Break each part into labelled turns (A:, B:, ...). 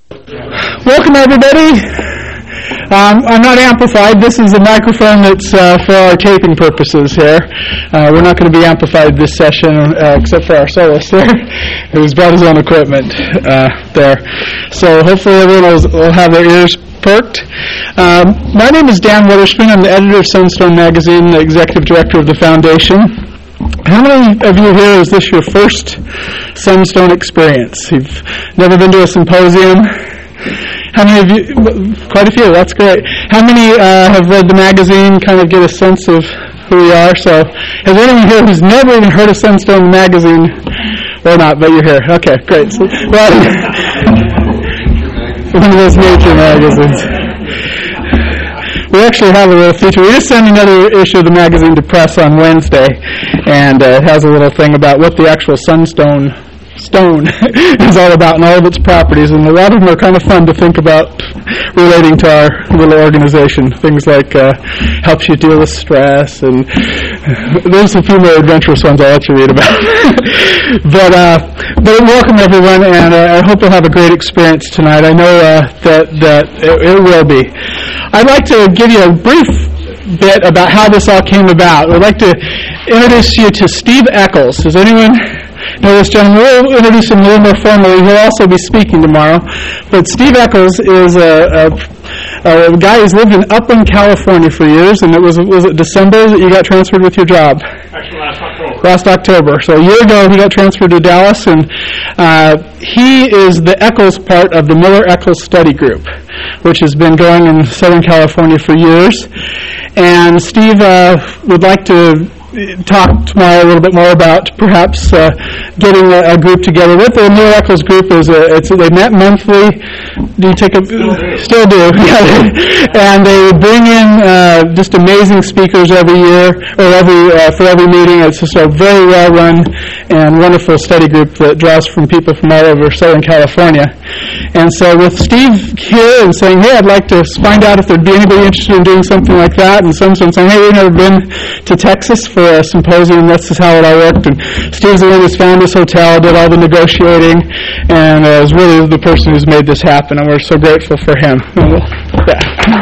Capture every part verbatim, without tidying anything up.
A: Welcome, everybody. Um, I'm not amplified. This is a microphone that's uh, for our taping purposes here. Uh, we're not going to be amplified this session, uh, except for our soloist there, who's brought his own equipment uh, there. So hopefully everyone will, will have their ears perked. Um, my name is Dan Witherspoon. I'm the editor of Sunstone Magazine, the executive director of the foundation. How many of you here, is this your first Sunstone experience? You've never been to a symposium? How many of you, quite a few, that's great. How many uh, have read the magazine, kind of get a sense of who we are? So, has anyone here who's never even heard of Sunstone Magazine, or not, but you're here? Okay, great. So, well, one of those nature magazines. We actually have a little feature. We just sent another issue of the magazine to press on Wednesday, and uh, it has a little thing about what the actual Sunstone stone is all about and all of its properties, and a lot of them are kind of fun to think about relating to our little organization. Things like uh, helps you deal with stress, and there's a few more adventurous ones I'll let you read about. but uh, but welcome everyone, and uh, I hope you'll have a great experience tonight. I know uh, that that it, it will be. I'd like to give you a brief bit about how this all came about. I'd like to introduce you to Steve Eccles. Does anyone know this gentleman? We'll introduce him a little more formally. He'll also be speaking tomorrow. But Steve Eccles is a, a, a guy who's lived in Upland, California for years, and it was was it December that you got transferred with your job?
B: Actually, last October.
A: Last October. So a year ago, he got transferred to Dallas, and uh, he is the Eccles part of the Miller-Eccles Study Group, which has been going in Southern California for years. And Steve uh, would like to talk tomorrow a little bit more about perhaps uh, getting a, a group together. What the Miller-Eccles group is, a, it's they met monthly. Do you take a
B: still do?
A: Still do. And they bring in uh, just amazing speakers every year or every uh, for every meeting. It's just a very well run and wonderful study group that draws from people from all over Southern California. And so with Steve here and saying, hey, I'd like to find out if there'd be anybody interested in doing something like that, and some saying, hey, we've never been to Texas for a symposium, that's just how it all worked. And Steve's the one who's found this hotel, did all the negotiating, and uh, is really the person who's made this happen, and we're so grateful for him. Yeah.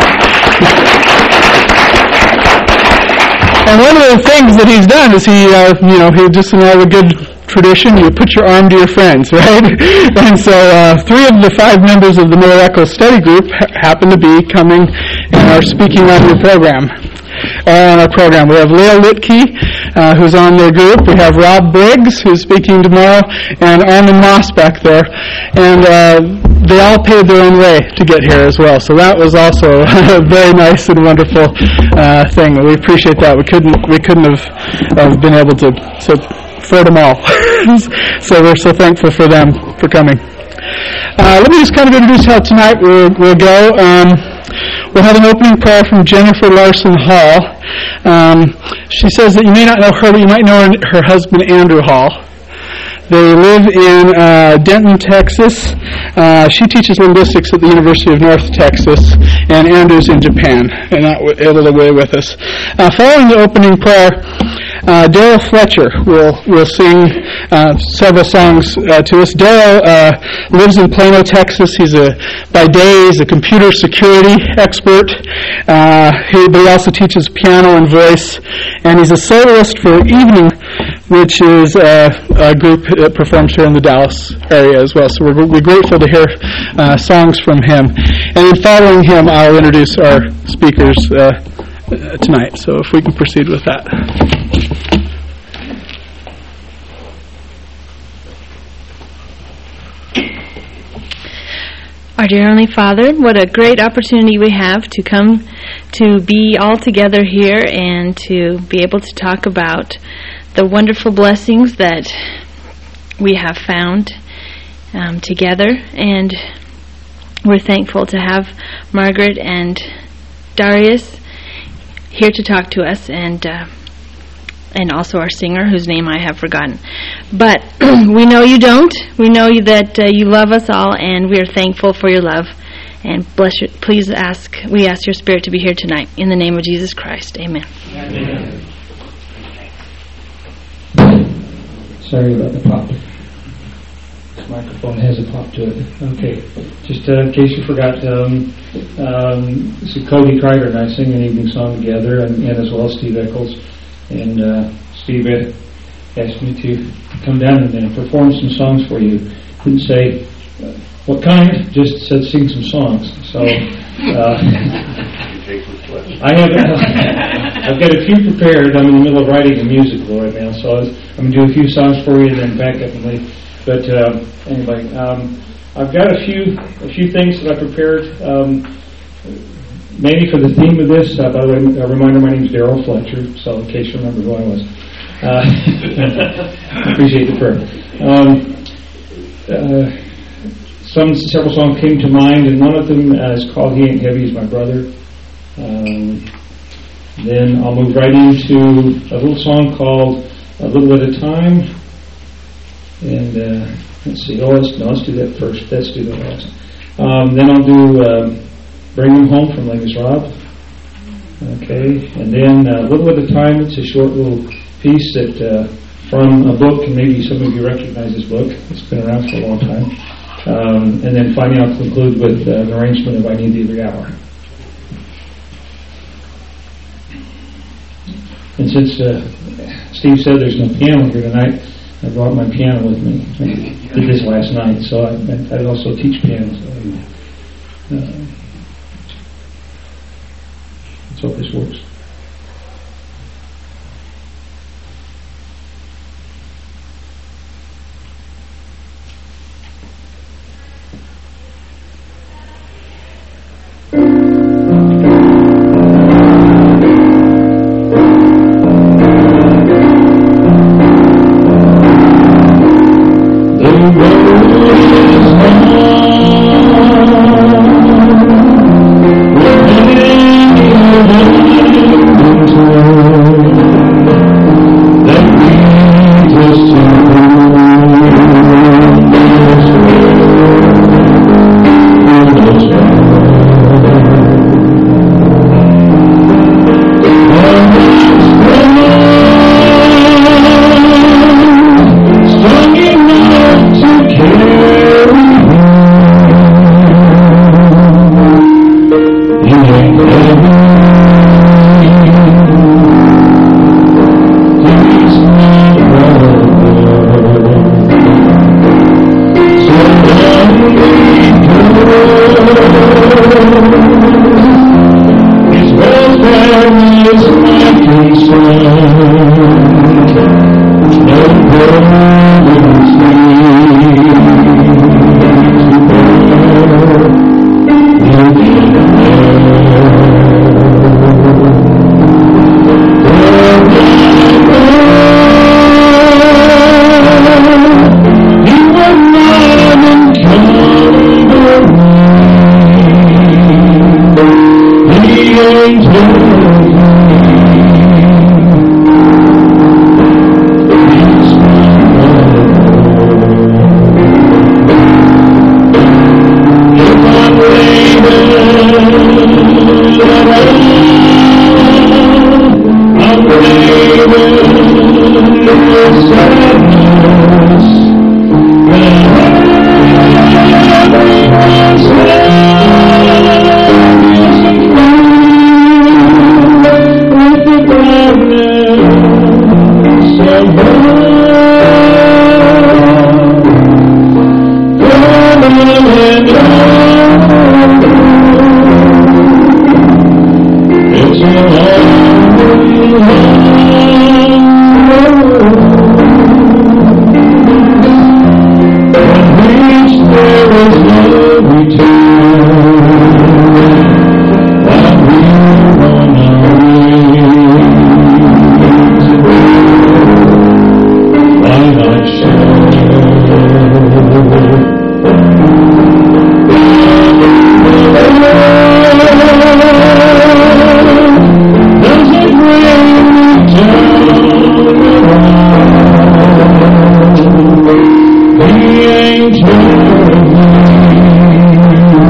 A: And one of the things that he's done is he, uh, you know, he just in all the good tradition, you put your arm to your friends, right? And so uh, three of the five members of the Miller-Eccles Study Group ha- happen to be coming and are speaking on your program. On our program, we have Leah Litke, uh, who's on their group. We have Rob Briggs, who's speaking tomorrow, and Armin Moss back there. And uh, they all paid their own way to get here as well. So that was also a very nice and wonderful uh, thing. We appreciate that. We couldn't we couldn't have uh, been able to so afford them all. So we're so thankful for them for coming. Uh, let me just kind of introduce how tonight we'll, we'll go. Um, We'll have an opening prayer from Jennifer Larson Hall. Um, she says that you may not know her, but you might know her, her husband, Andrew Hall. They live in uh, Denton, Texas. Uh, she teaches linguistics at the University of North Texas, and Andrew's in Japan, and not w- able to be with us. Uh, following the opening prayer, uh, Daryl Fletcher will will sing uh, several songs uh, to us. Daryl uh, lives in Plano, Texas. He's a by day he's a computer security expert. Uh, he, but he also teaches piano and voice, and he's a soloist for Evening, which is uh, a group that performs here in the Dallas area as well. So we're, we're grateful to hear uh, songs from him. And then following him, I'll introduce our speakers uh, tonight. So if we can proceed with that.
C: Our dear Heavenly Father, what a great opportunity we have to come to be all together here and to be able to talk about the wonderful blessings that we have found um, together. And we're thankful to have Margaret and Darius here to talk to us, and uh, and also our singer, whose name I have forgotten. But we know you don't. We know you that uh, you love us all, and we are thankful for your love. And bless you. Please ask. We ask your Spirit to be here tonight. In the name of Jesus Christ. Amen.
B: Amen.
D: Sorry about the pop. Microphone has a pop to it. Okay, just uh, in case you forgot, um, um, this is Cody Kreider and I sing an evening song together, and, and as well as Steve Eccles. And uh, Steve asked me to come down and uh, perform some songs for you. Didn't say uh, what kind, just said sing some songs. So uh, I have I've got a few prepared. I'm in the middle of writing a musical right now, so I was, I'm going to do a few songs for you and then back up and leave. But uh, anyway, um, I've got a few a few things that I prepared, um, mainly for the theme of this. Uh, by the way, a reminder: my name is Daryl Fletcher. So in case you remember who I was, uh, appreciate the prayer. Um, uh, some several songs came to mind, and one of them uh, is called "He Ain't Heavy, He's My Brother." Um, then I'll move right into a little song called "A Little at a Time." And uh, let's see, oh, let's, no, let's do that first. Let's do that last. Um, then I'll do um, Bring Him Home from Les Rob. Okay, and then uh, A Little at a Time. It's a short little piece that uh, from a book, and maybe some of you recognize this book. It's been around for a long time. Um, and then finally I'll conclude with uh, an arrangement of I Need Thee Every Hour. And since uh, Steve said there's no piano here tonight, I brought my piano with me. I did this last night, so I, I also teach piano. So, uh, let's hope this works.
E: He ain't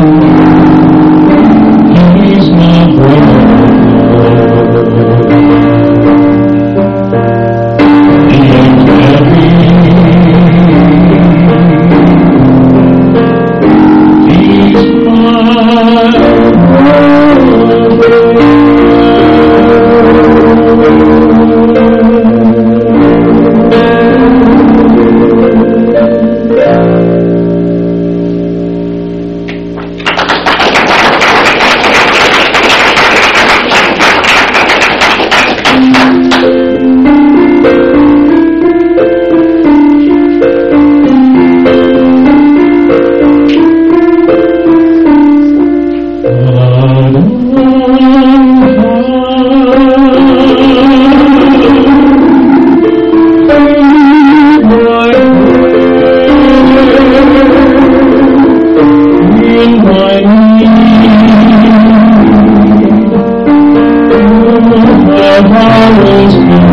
D: in my need. You have always been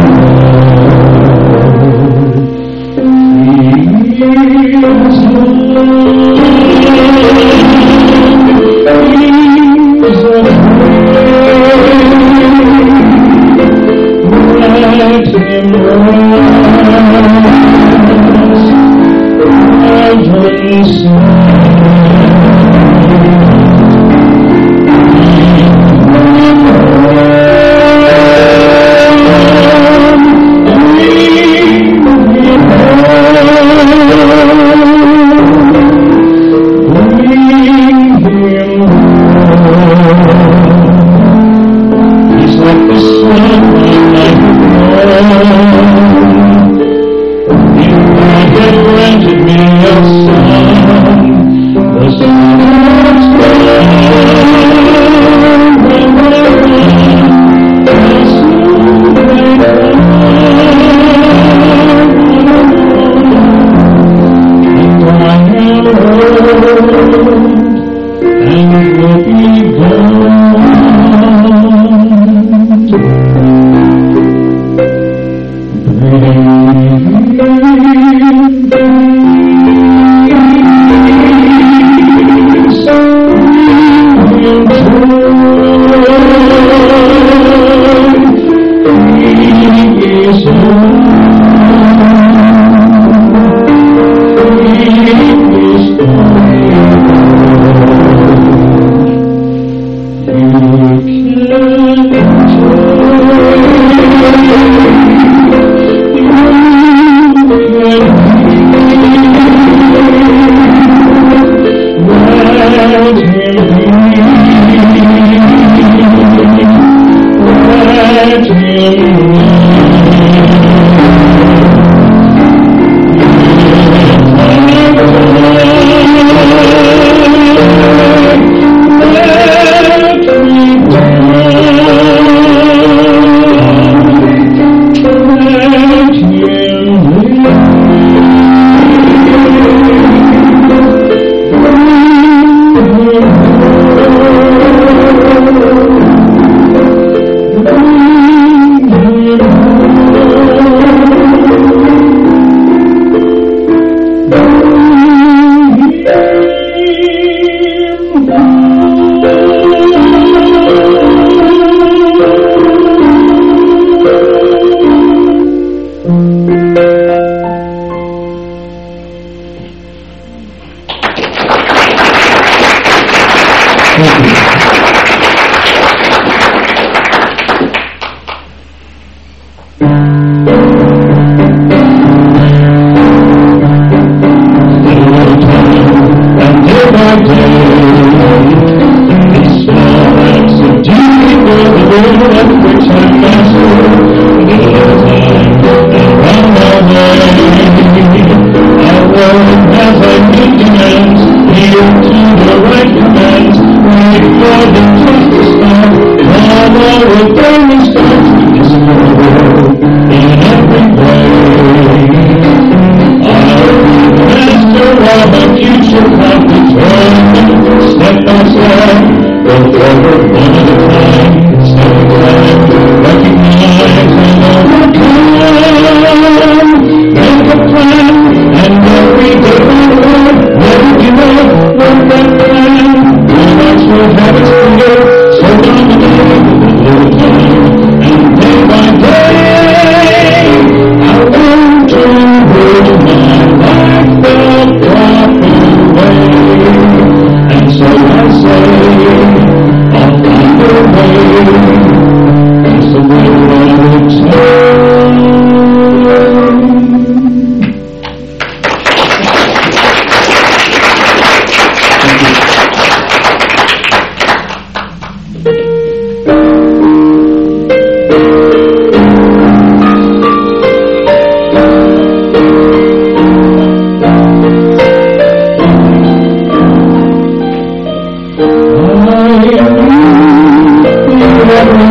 E: Thank you.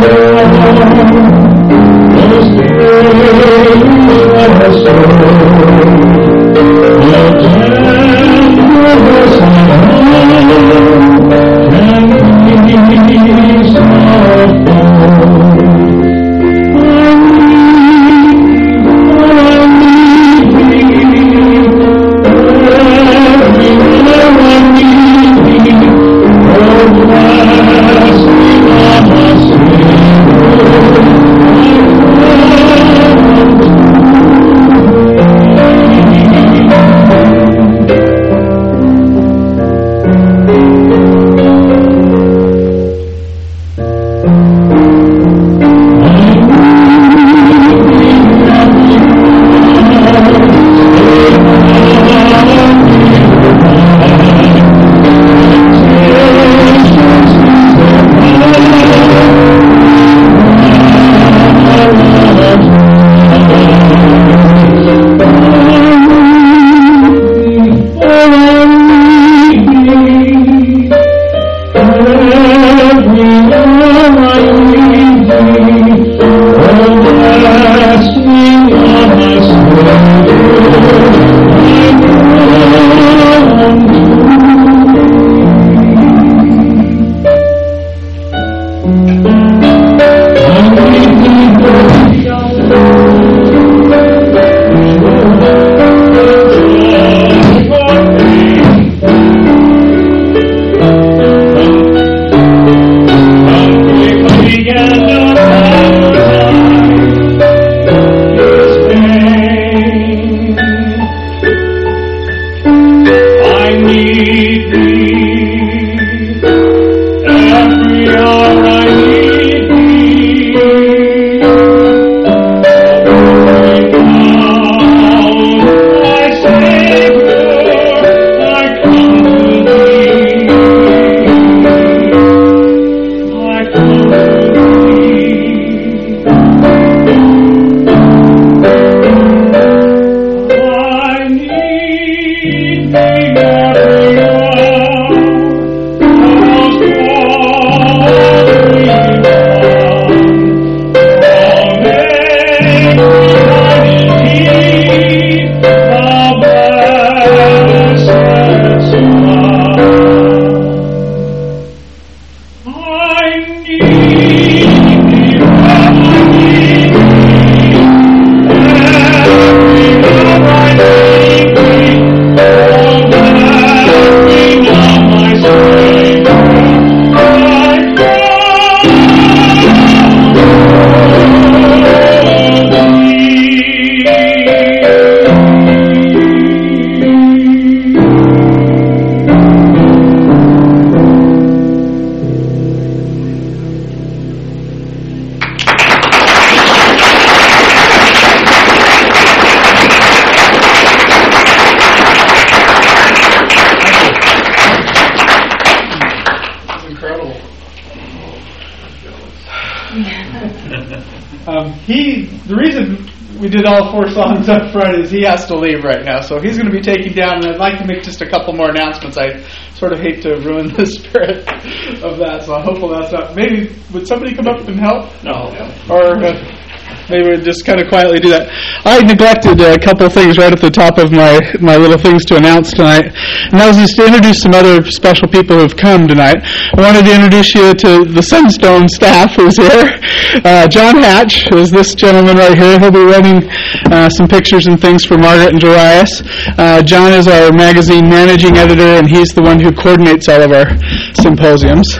E: Um, he, the reason we did all four songs up front is he has to leave right now, so he's going to be taken down, and I'd like to make just a couple more announcements. I sort of hate to ruin the spirit of that, so hopefully that's not... Maybe, would somebody come up and help?
B: No.
E: Or uh, maybe we'd just kind of quietly do that. I neglected a couple of things right at the top of my, my little things to announce tonight, and that was just to introduce some other special people who've come tonight. I wanted to introduce you to the Sunstone staff who's here. Uh, John Hatch is this gentleman right here. He'll be running uh, some pictures and things for Margaret and Darius. Uh, John is our magazine managing editor, and he's the one who coordinates all of our symposiums.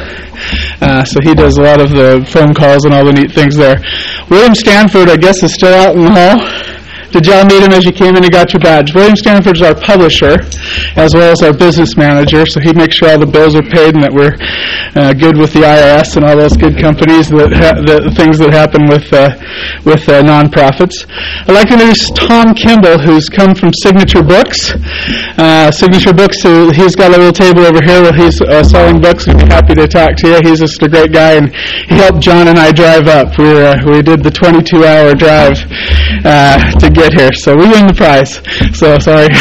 E: Uh, so he does a lot of the phone calls and all the neat things there. William Stanford, I guess, is still out in the hall. Did y'all meet him as you came in and got your badge? William Stanford is our publisher, as well as our business manager, so he makes sure all the bills are paid and that we're uh, good with the I R S and all those good companies, that ha- the things that happen with uh, with uh, nonprofits. I'd like to introduce Tom Kimball, who's come from Signature Books. Uh, Signature Books, uh, he's got a little table over here where he's uh, selling books. We'd be happy to talk to you. He's just a great guy, and he helped John and I drive up. We were, uh, we did the twenty-two hour drive uh, to get here, so we win the prize. So sorry.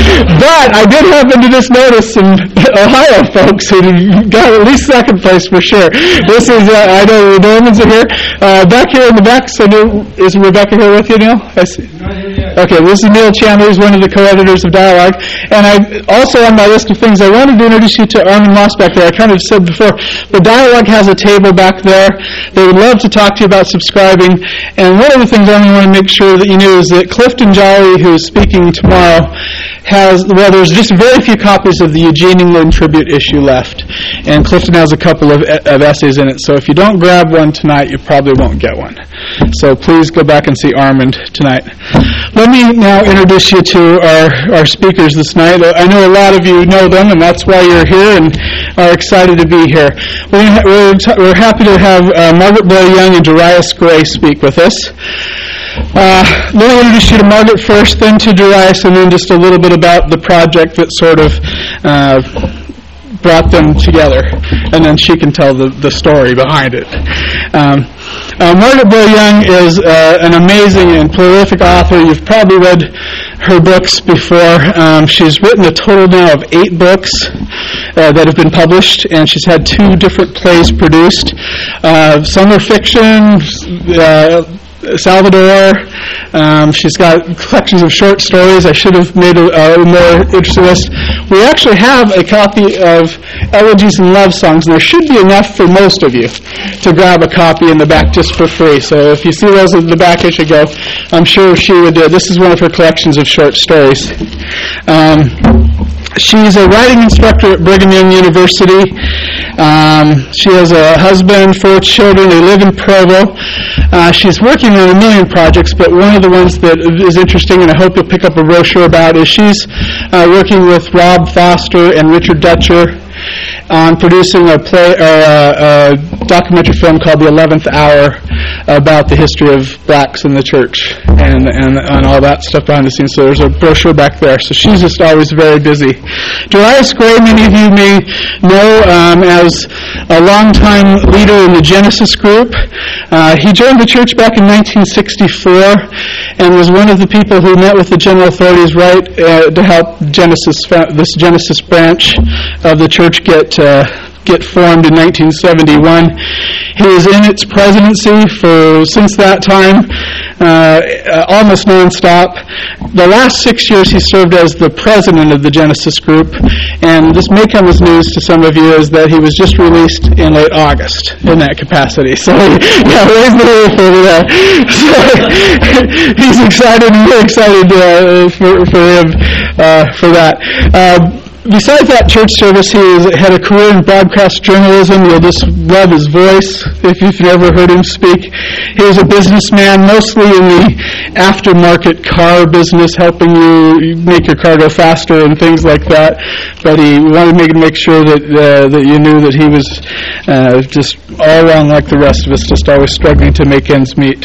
E: But I did happen to just notice some Ohio folks who got at least second place for sure. This is, uh, I know the Normans are here. Uh, back here in the back, so Neil, is Rebecca here with you, Neil? I see.
D: Not here yet.
E: Okay, this is Neil Chandler. He's one of the co-editors of Dialogue. And I also on my list of things, I wanted to introduce you to Armin Moss back there. I kind of said before, the Dialogue has a table back there. They would love to talk to you about subscribing. And one of the things I want to make sure that you knew is that Clifton Jolly, who is speaking tomorrow, has, well, there's just very few copies of the Eugene England Tribute issue left. And Clifton has a couple of, of essays in it. So if you don't grab one tonight, you probably won't get one. So please go back and see Armand tonight. Let me now introduce you to our, our speakers this night. I know a lot of you know them, and that's why you're here and are excited to be here. We're, ha- we're, t- we're happy to have uh, Margaret Blair Young and Darius Gray speak with us. Uh, let me introduce you to Margaret first, then to Darius, and then just a little bit about the project that sort of uh, brought them together, and then she can tell the, the story behind it. Um, uh, Margaret Blair Young is uh, an amazing and prolific author. You've probably read her books before. Um, she's written a total now of eight books uh, that have been published, and she's had two different plays produced. Uh, some are fiction, uh, Salvador. Um, she's got collections of short stories. I should have made a, a more interesting list. We actually have a copy of Elegies and Love Songs, and there should be enough for most of you to grab a copy in the back just for free. So if you see those in the back as you go, I'm sure she would. Uh, this is one of her collections of short stories. Um, She's a writing instructor at Brigham Young University. Um, she has a husband, four children. They live in Provo. Uh, she's working on a million projects, but one of the ones that is interesting, and I hope you'll pick up a brochure about, is she's uh, working with Rob Foster and Richard Dutcher on producing a play, or a, a documentary film called The Eleventh Hour about the history of blacks in the church and, and and all that stuff behind the scenes. So there's a brochure back there. So she's just always very busy. Darius Gray, many of you may know um, as a longtime leader in the Genesis group. Uh, he joined the church back in nineteen sixty-four and was one of the people who met with the general authorities right uh, to help Genesis, this Genesis branch of the church get uh, get formed in nineteen seventy-one. He was in its presidency for since that time, uh, almost nonstop. The last six years he served as the president of the Genesis group, and this may come as news to some of you, is that he was just released in late August in that capacity. So, yeah, raise the roof over there. So, he's excited, and we're excited uh, for, for him uh, for that. Uh, Besides that church service, he has had a career in broadcast journalism. You'll just love his voice if you've never heard him speak. He was a businessman, mostly in the aftermarket car business, helping you make your car go faster and things like that. But he wanted me to make sure that uh, that you knew that he was uh, just all along like the rest of us, just always struggling to make ends meet.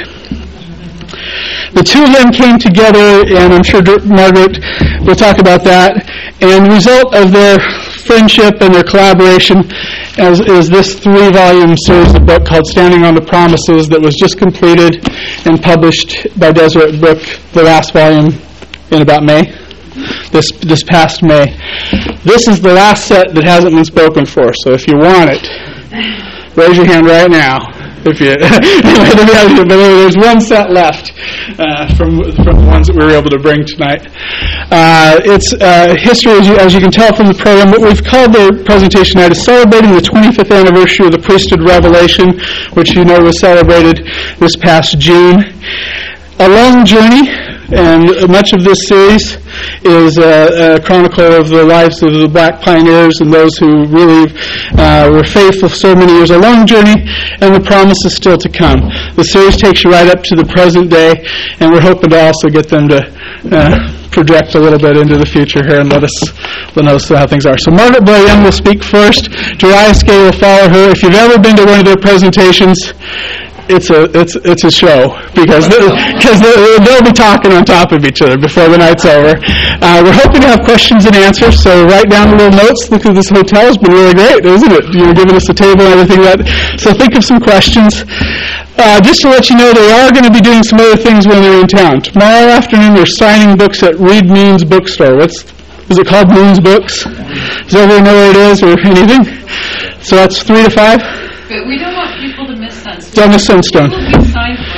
E: The two of them came together, and I'm sure Margaret will talk about that. And the result of their friendship and their collaboration is, is this three-volume series of book called Standing on the Promises that was just completed and published by Deseret Book, the last volume, in about May, this this past May. This is the last set that hasn't been spoken for, so if you want it, raise your hand right now. If you, but there's one set left uh, from from the ones that we were able to bring tonight. Uh, it's uh, history, as you, as you can tell from the program. What we've called the presentation tonight is celebrating the twenty-fifth anniversary of the Priesthood Revelation, which you know was celebrated this past June. A long journey, and much of this series is a, a chronicle of the lives of the black pioneers and those who really uh, were faithful for so many years. A long journey, and the promise is still to come. The series takes you right up to the present day, and we're hoping to also get them to uh, project a little bit into the future here and let us let us know how things are. So Margaret Blair Young will speak first. Darius Gray will follow her. If you've ever been to one of their presentations, It's a it's it's a show because because they, they'll be talking on top of each other before the night's over. Uh, we're hoping to have questions and answers, so write down the little notes. Look at this hotel; it's been really great, isn't it? You're giving us a table and everything like that. So think of some questions. Uh, just to let you know, they are going to be doing some other things when they're in town. Tomorrow afternoon, they're signing books at Reed Means Bookstore. What's is it called? Means Books? Does everyone know where it is or anything? So that's three to five.
F: But we don't want people to miss Sunstone.
E: Don't miss Sunstone.
F: People who sign books that you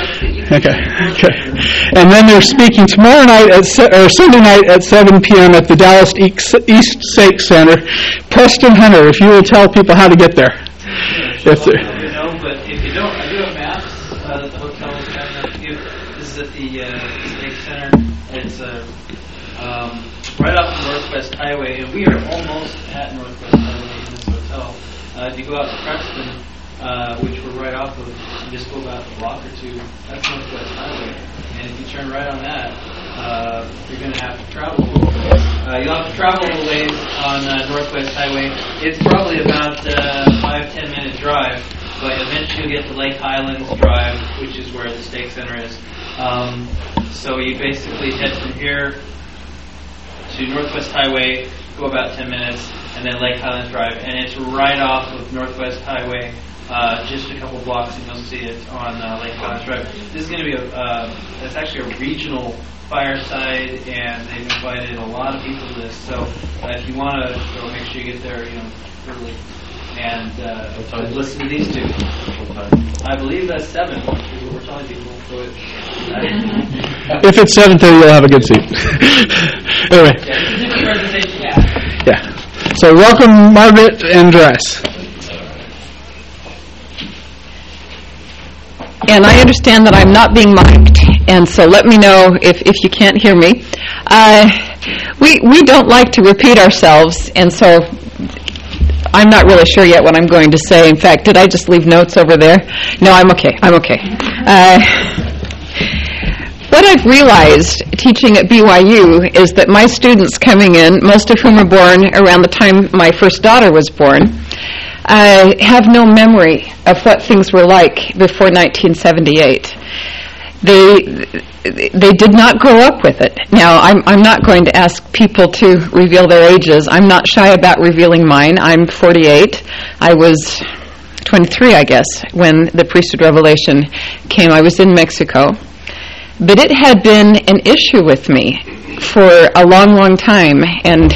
A: Okay, okay. And then they're speaking tomorrow night, at se- or Sunday night at seven p.m. at the Dallas East East Sake Center. Preston Hunter, if you will tell people how to get there. Yes, sir.
F: You know, but if you don't, I do have maps uh, that the hotel is kind enough to give. This is at the uh, State Center. It's uh, um, right off the Northwest Highway, and we are almost at Northwest Highway in this hotel. Uh, if you go out to Preston, uh, which we're right off of, you just go about a block or two, that's Northwest Highway. And if you turn right on that, uh, you're going to have to travel a little bit. Uh, you'll have to travel a little ways on uh, Northwest Highway. It's probably about uh, five, ten minute drive, but eventually you'll get to Lake Highlands Drive, which is where the Stake Center is. Um, so you basically head from here to Northwest Highway, go about ten minutes, and then Lake Highlands Drive, and it's right off of Northwest Highway. Uh, just a couple blocks, and you'll see it on uh, Lake Highlands Drive. This is going to be a, uh, it's actually a regional fireside, and they've invited a lot of people to this. So uh, if you want to go, make sure you get there, you know, early, and uh, listen to these two. I believe that's seven. Is what we're telling people. So it,
A: If it's seven thirty, you'll have a good seat. Anyway.
F: Yeah.
A: Yeah. So welcome, Margaret and Dress.
G: And I understand that I'm not being mic'd, and so let me know if, if you can't hear me. Uh, we we don't like to repeat ourselves, and so I'm not really sure yet what I'm going to say. In fact, did I just leave notes over there? No, I'm okay. I'm okay. Uh, what I've realized teaching at B Y U is that my students coming in, most of whom were born around the time my first daughter was born, I have no memory of what things were like before nineteen seventy-eight. They they did not grow up with it. Now, I'm I'm not going to ask people to reveal their ages. I'm not shy about revealing mine. I'm forty-eight. I was twenty-three, I guess, when the priesthood revelation came. I was in Mexico. But it had been an issue with me for a long, long time, and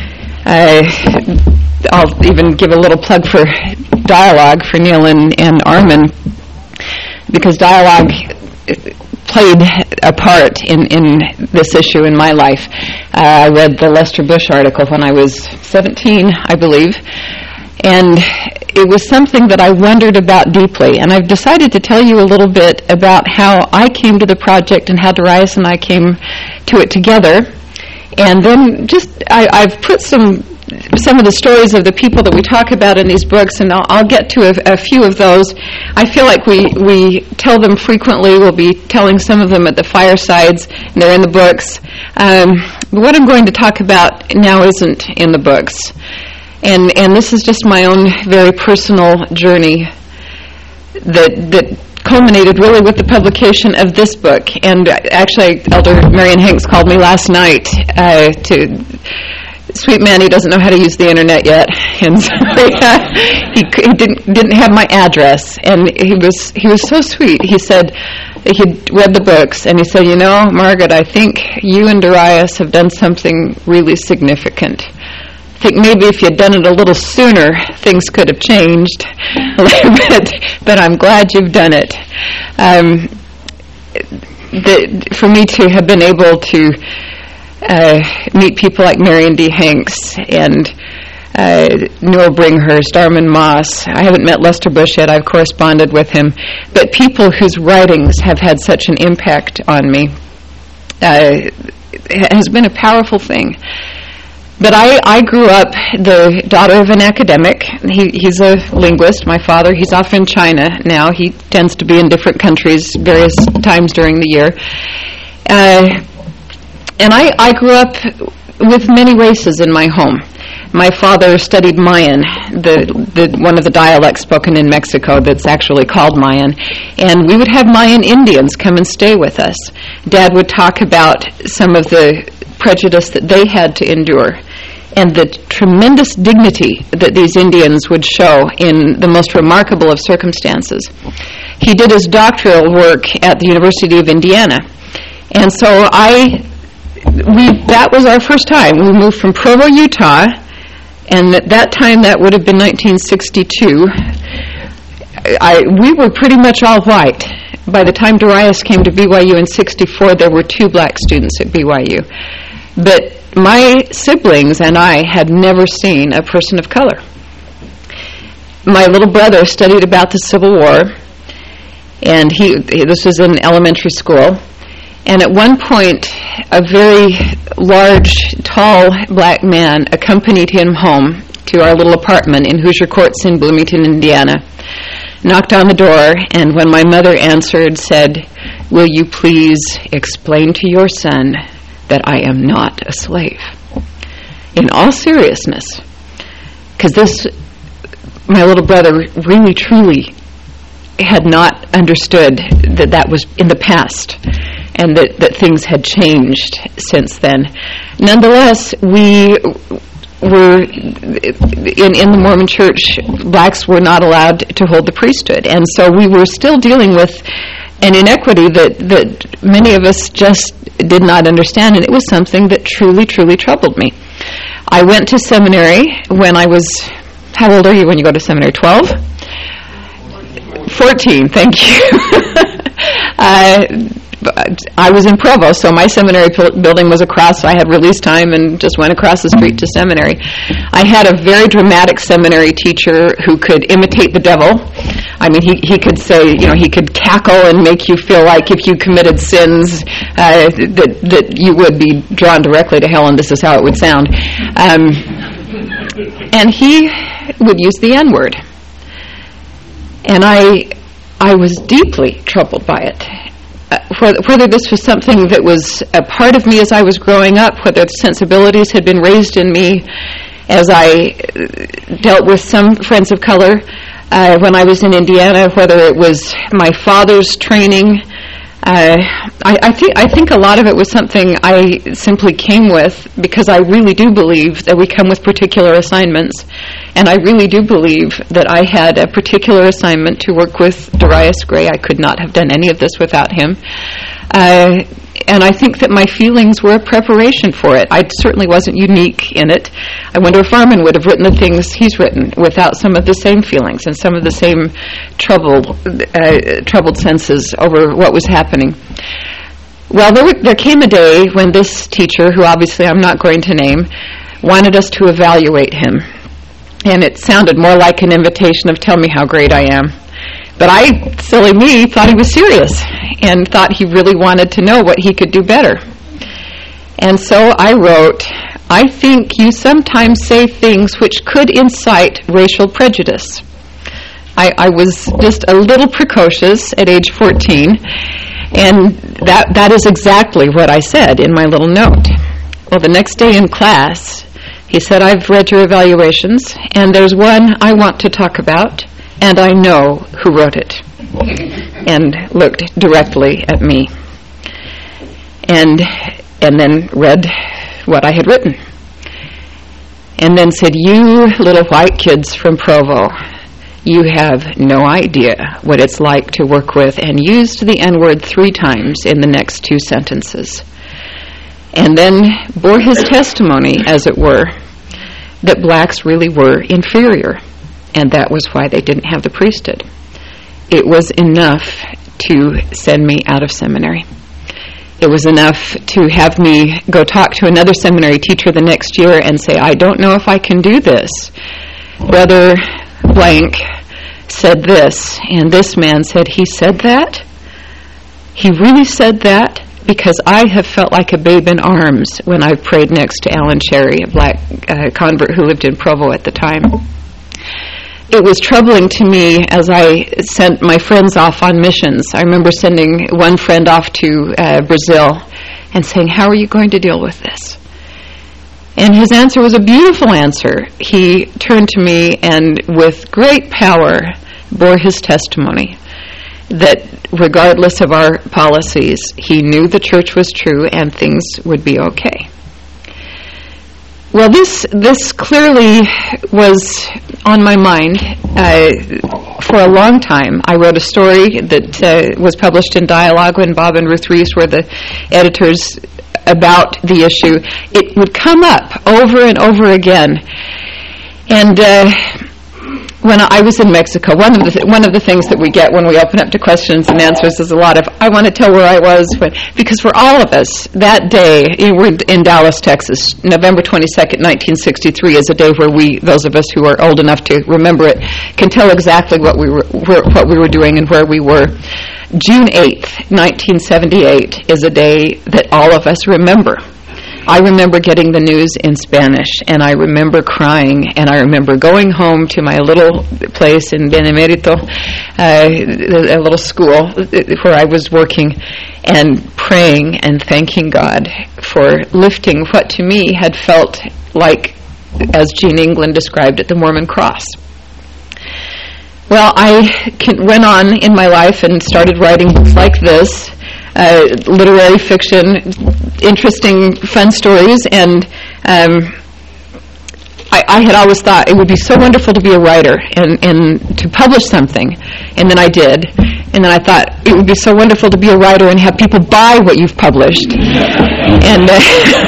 G: I... I'll even give a little plug for Dialogue, for Neil and, and Armin, because Dialogue played a part in, in this issue in my life. Uh, I read the Lester Bush article when I was seventeen, I believe, and it was something that I wondered about deeply. And I've decided to tell you a little bit about how I came to the project and how Darius and I came to it together. And then just, I, I've put some some of the stories of the people that we talk about in these books, and I'll, I'll get to a, a few of those. I feel like we, we tell them frequently. We'll be telling some of them at the firesides, and they're in the books. Um, but what I'm going to talk about now isn't in the books. And and this is just my own very personal journey that that culminated really with the publication of this book. And actually, Elder Marion Hanks called me last night uh, to... Sweet man, he doesn't know how to use the internet yet, and so uh, he, he didn't didn't have my address. And he was he was so sweet. He said he'd read the books, and he said, "You know, Margaret, I think you and Darius have done something really significant. I think maybe if you'd done it a little sooner, things could have changed. but, but I'm glad you've done it." Um, the, for me to have been able to Uh, meet people like Marion D. Hanks and uh, Newell Bringhurst, Armin Moss. I haven't met Lester Bush yet. I've corresponded with him. But people whose writings have had such an impact on me uh, has been a powerful thing. But I, I grew up the daughter of an academic. He, he's a linguist, my father. He's off in China now. He tends to be in different countries various times during the year. Uh, And I, I grew up with many races in my home. My father studied Mayan, the, the one of the dialects spoken in Mexico that's actually called Mayan. And we would have Mayan Indians come and stay with us. Dad would talk about some of the prejudice that they had to endure and the tremendous dignity that these Indians would show in the most remarkable of circumstances. He did his doctoral work at the University of Indiana. And so I... We that was our first time. We moved from Provo, Utah, and at that time, that would have been nineteen sixty-two. I we were pretty much all white. by the time Darius came to B Y U in sixty-four, there were two black students at B Y U. But my siblings and I had never seen a person of color. My little brother studied about the Civil War, and he, he this was in elementary school. And at one point, a very large, tall black man accompanied him home to our little apartment in Hoosier Courts in Bloomington, Indiana, knocked on the door, and when my mother answered, said, "Will you please explain to your son that I am not a slave?" In all seriousness, because this, my little brother really, truly had not understood that that was in the past, and that, that things had changed since then. Nonetheless, we were, in, in the Mormon Church, blacks were not allowed to hold the priesthood, and so we were still dealing with an inequity that, that many of us just did not understand, and it was something that truly, truly troubled me. I went to seminary when I was, how old are you when you go to seminary, twelve? fourteen, thank you. uh, I was in Provo, so my seminary building was across. I had release time and just went across the street to seminary. I had a very dramatic seminary teacher who could imitate the devil. I mean, he, he could say, you know, he could cackle and make you feel like if you committed sins, uh, that, that you would be drawn directly to hell, and this is how it would sound. Um, and he would use the N-word. And I, I was deeply troubled by it. Uh, whether, whether this was something that was a part of me as I was growing up, whether the sensibilities had been raised in me as I uh, dealt with some friends of color uh, when I was in Indiana, whether it was my father's training. Uh, I, I think I think a lot of it was something I simply came with because I really do believe that we come with particular assignments, and I really do believe that I had a particular assignment to work with Darius Gray. I could not have done any of this without him. Uh, and I think that my feelings were a preparation for it. I certainly wasn't unique in it. I wonder if Armin would have written the things he's written without some of the same feelings and some of the same troubled, uh, troubled senses over what was happening. Well, there, were, there came a day when this teacher, who obviously I'm not going to name, wanted us to evaluate him. And it sounded more like an invitation of, "Tell me how great I am." But I, silly me, thought he was serious and thought he really wanted to know what he could do better. And so I wrote, "I think you sometimes say things which could incite racial prejudice." I, I was just a little precocious at age fourteen, and that that is exactly what I said in my little note. Well, the next day in class, he said, "I've read your evaluations, and there's one I want to talk about, and I know who wrote it," and looked directly at me, and and then read what I had written, and then said, "You little white kids from Provo, you have no idea what it's like to work with," and used the N-word three times in the next two sentences, and then bore his testimony, as it were, that blacks really were inferior, and that was why they didn't have the priesthood. It was enough to send me out of seminary. It was enough to have me go talk to another seminary teacher the next year and say, "I don't know if I can do this. Brother blank said this," and this man said, "He said that? He really said that?" Because I have felt like a babe in arms when I prayed next to Alan Cherry, a black uh, convert who lived in Provo at the time. It was troubling to me as I sent my friends off on missions. I remember sending one friend off to uh, Brazil and saying, "How are you going to deal with this?" And his answer was a beautiful answer. He turned to me and with great power bore his testimony that regardless of our policies, he knew the church was true and things would be okay. Well, this this clearly was on my mind uh, for a long time. I wrote a story that uh, was published in Dialogue when Bob and Ruth Reeves were the editors about the issue. It would come up over and over again. And uh, when I was in Mexico, one of the th- one of the things that we get when we open up to questions and answers is a lot of, I want to tell where I was, when, because for all of us, that day, you know, we're in Dallas, Texas, November twenty-second, nineteen sixty-three is a day where we, those of us who are old enough to remember it, can tell exactly what we were, where, what we were doing and where we were. June eighth, nineteen seventy-eight is a day that all of us remember. I remember getting the news in Spanish, and I remember crying, and I remember going home to my little place in Benemerito, uh, a little school where I was working, and praying and thanking God for lifting what to me had felt like, as Jean England described it, the Mormon cross. Well, I can, went on in my life and started writing books like this, Uh, literary fiction, interesting, fun stories, and um, I, I had always thought it would be so wonderful to be a writer and, and to publish something, and then I did, and then I thought it would be so wonderful to be a writer and have people buy what you've published, and uh,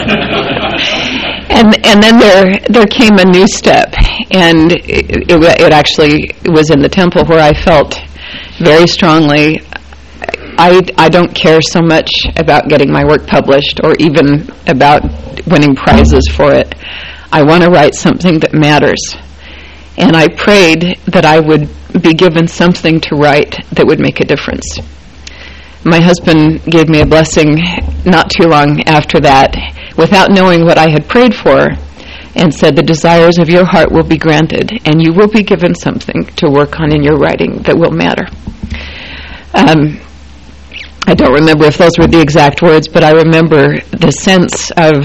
G: and and then there there came a new step, and it, it, it actually was in the temple where I felt very strongly, I, I don't care so much about getting my work published or even about winning prizes for it. I want to write something that matters. And I prayed that I would be given something to write that would make a difference. My husband gave me a blessing not too long after that, without knowing what I had prayed for, and said, the desires of your heart will be granted, and you will be given something to work on in your writing that will matter. Um, I don't remember if those were the exact words, but I remember the sense of,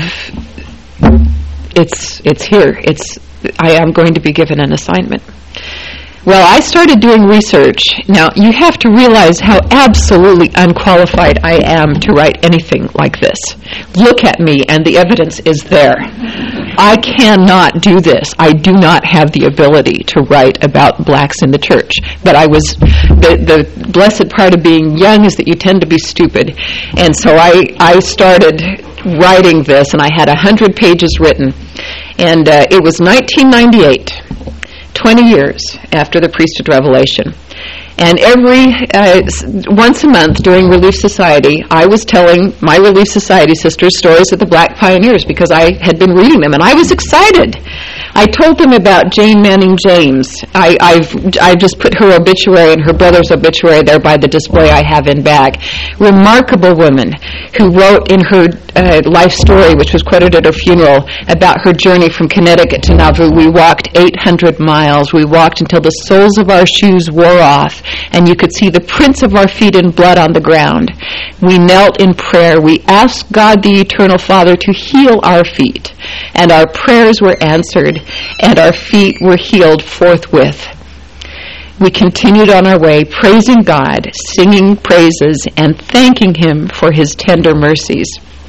G: it's it's here. It's I am going to be given an assignment. Well, I started doing research. Now, you have to realize how absolutely unqualified I am to write anything like this. Look at me, and the evidence is there. I cannot do this. I do not have the ability to write about blacks in the church. But I was, the, the blessed part of being young is that you tend to be stupid. And so I, I started writing this, and I had one hundred pages written. And uh, it was nineteen ninety-eight. twenty years after the priesthood revelation. And every, uh, once a month during Relief Society, I was telling my Relief Society sisters stories of the black pioneers because I had been reading them, and I was excited. I told them about Jane Manning James. I, I've I just put her obituary and her brother's obituary there by the display I have in back. Remarkable woman who wrote in her uh, life story, which was quoted at her funeral, about her journey from Connecticut to Nauvoo. We walked eight hundred miles. We walked until the soles of our shoes wore off, and you could see the prints of our feet in blood on the ground. We knelt in prayer. We asked God the Eternal Father to heal our feet, and our prayers were answered, and our feet were healed forthwith. We continued on our way, praising God, singing praises, and thanking Him for His tender mercies.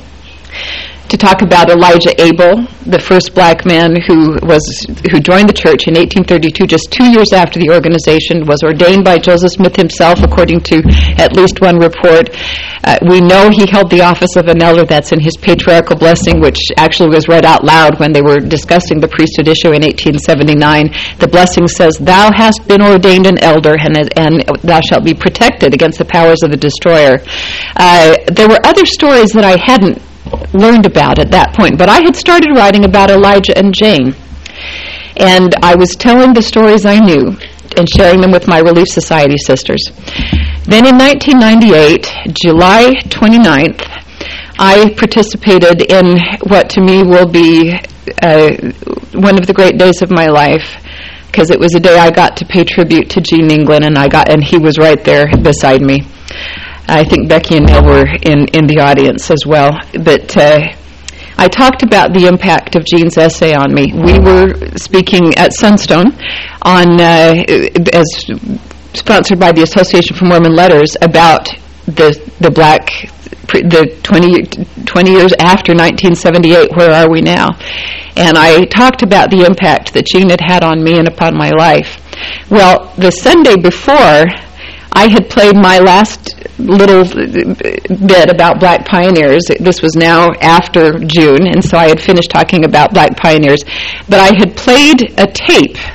G: To talk about Elijah Abel, the first black man who was who joined the church in eighteen thirty-two, just two years after the organization, was ordained by Joseph Smith himself, according to at least one report. Uh, we know he held the office of an elder. That's in his patriarchal blessing, which actually was read out loud when they were discussing the priesthood issue in eighteen seventy-nine. The blessing says, "Thou hast been ordained an elder, and, and thou shalt be protected against the powers of the destroyer." Uh, there were other stories that I hadn't learned about at that point, but I had started writing about Elijah and Jane, and I was telling the stories I knew and sharing them with my Relief Society sisters. Then in nineteen ninety-eight, July twenty-ninth, I participated in what to me will be uh, one of the great days of my life, because it was a day I got to pay tribute to Jean England, and I got and he was right there beside me. I think Becky and Neil were in, in the audience as well. But uh, I talked about the impact of Jean's essay on me. We were speaking at Sunstone on, uh, as sponsored by the Association for Mormon Letters, about the the black, the twenty, twenty years after nineteen seventy-eight, where are we now? And I talked about the impact that Jean had had on me and upon my life. Well, the Sunday before, I had played my last little bit about black pioneers. This was now after June, and so I had finished talking about black pioneers. But I had played a tape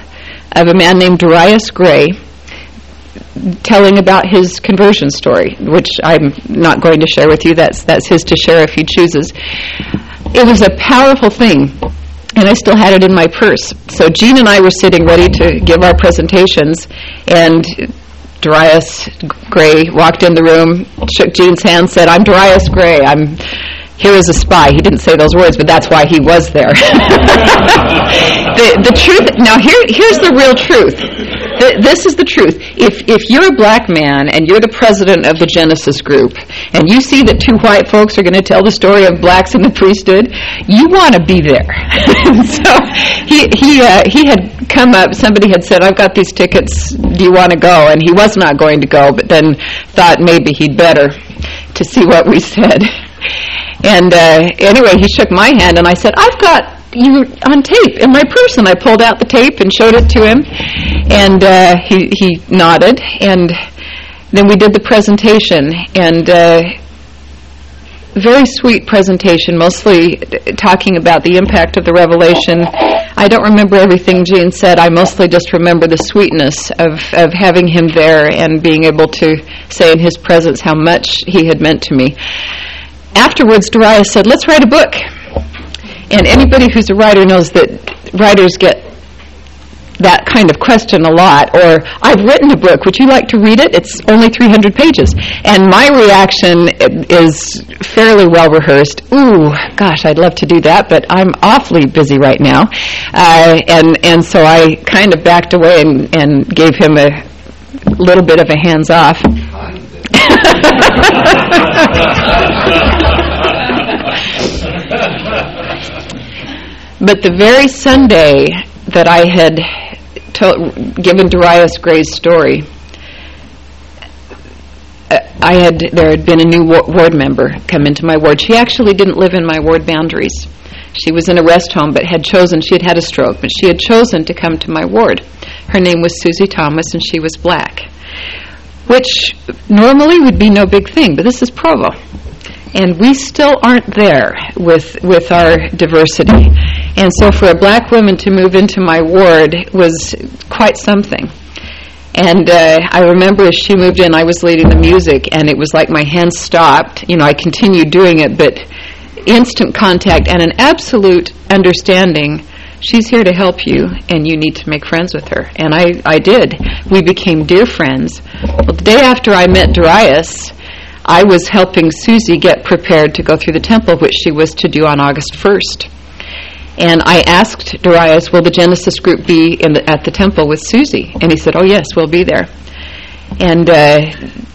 G: of a man named Darius Gray telling about his conversion story, which I'm not going to share with you. That's that's his to share if he chooses. It was a powerful thing, and I still had it in my purse. So Jean and I were sitting ready to give our presentations, and Darius Gray walked in the room, shook Jean's hand, said, "I'm Darius Gray. I'm here as a spy." He didn't say those words, but that's why he was there. the, the truth, now here, here's the real truth. The, this is the truth. If if you're a black man and you're the president of the Genesis group, and you see that two white folks are going to tell the story of blacks in the priesthood, you want to be there. So he he uh, he had come up. Somebody had said, "I've got these tickets. Do you want to go?" And he was not going to go, but then thought maybe he'd better to see what we said. And uh, anyway, he shook my hand, and I said, "I've got you on tape in my purse." And I pulled out the tape and showed it to him, and uh, he he nodded, and then we did the presentation, and uh, very sweet presentation, mostly talking about the impact of the revelation. I don't remember everything Jean said. I mostly just remember the sweetness of, of having him there and being able to say in his presence how much he had meant to me. Afterwards, Darius said, "Let's write a book." And anybody who's a writer knows that writers get that kind of question a lot. Or, "I've written a book. Would you like to read it? It's only three hundred pages. And my reaction is fairly well rehearsed. "Ooh, gosh, I'd love to do that, but I'm awfully busy right now." Uh, and, and so I kind of backed away and, and gave him a little bit of a hands-off. But the very Sunday that I had to- given Darius Gray's story, uh, I had there had been a new wa- ward member come into my ward. She actually didn't live in my ward boundaries. She was in a rest home, but had chosen, she had had a stroke, but she had chosen to come to my ward. Her name was Susie Thomas, and she was black, which normally would be no big thing, but this is Provo. And we still aren't there with with our diversity. And so for a black woman to move into my ward was quite something. And uh, I remember as she moved in, I was leading the music, and it was like my hands stopped. You know, I continued doing it, but instant contact and an absolute understanding. She's here to help you, and you need to make friends with her. And I, I did. We became dear friends. Well, the day after I met Darius, I was helping Susie get prepared to go through the temple, which she was to do on August first. And I asked Darius, "Will the Genesis group be in the, at the temple with Susie?" And he said, "Oh, yes, we'll be there." And uh,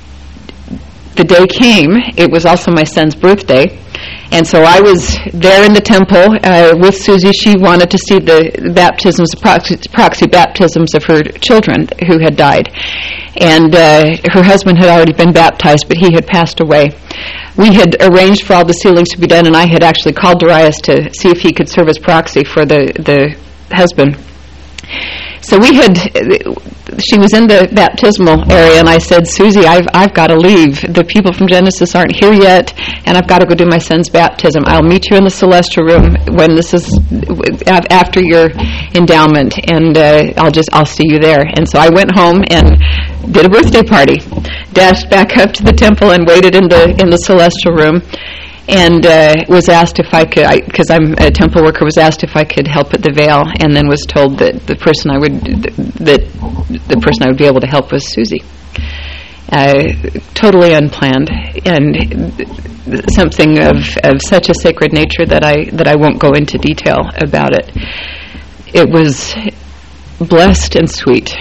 G: the day came. It was also my son's birthday. And so I was there in the temple uh, with Susie. She wanted to see the baptisms, proxy, proxy baptisms of her children who had died. And uh, her husband had already been baptized, but he had passed away. We had arranged for all the sealings to be done, and I had actually called Darius to see if he could serve as proxy for the, the husband. So we had, she was in the baptismal area, and I said, "Susie, I've I've got to leave. The people from Genesis aren't here yet, and I've got to go do my son's baptism. I'll meet you in the celestial room when this is after your endowment, and uh, I'll just I'll see you there." And so I went home and did a birthday party, dashed back up to the temple and waited in the in the celestial room. And uh, was asked if I could, because I'm a temple worker, was asked if I could help at the veil, and then was told that the person I would, that the person I would be able to help was Susie. Uh, totally unplanned, and something of, of such a sacred nature that I that I won't go into detail about it. It was blessed and sweet.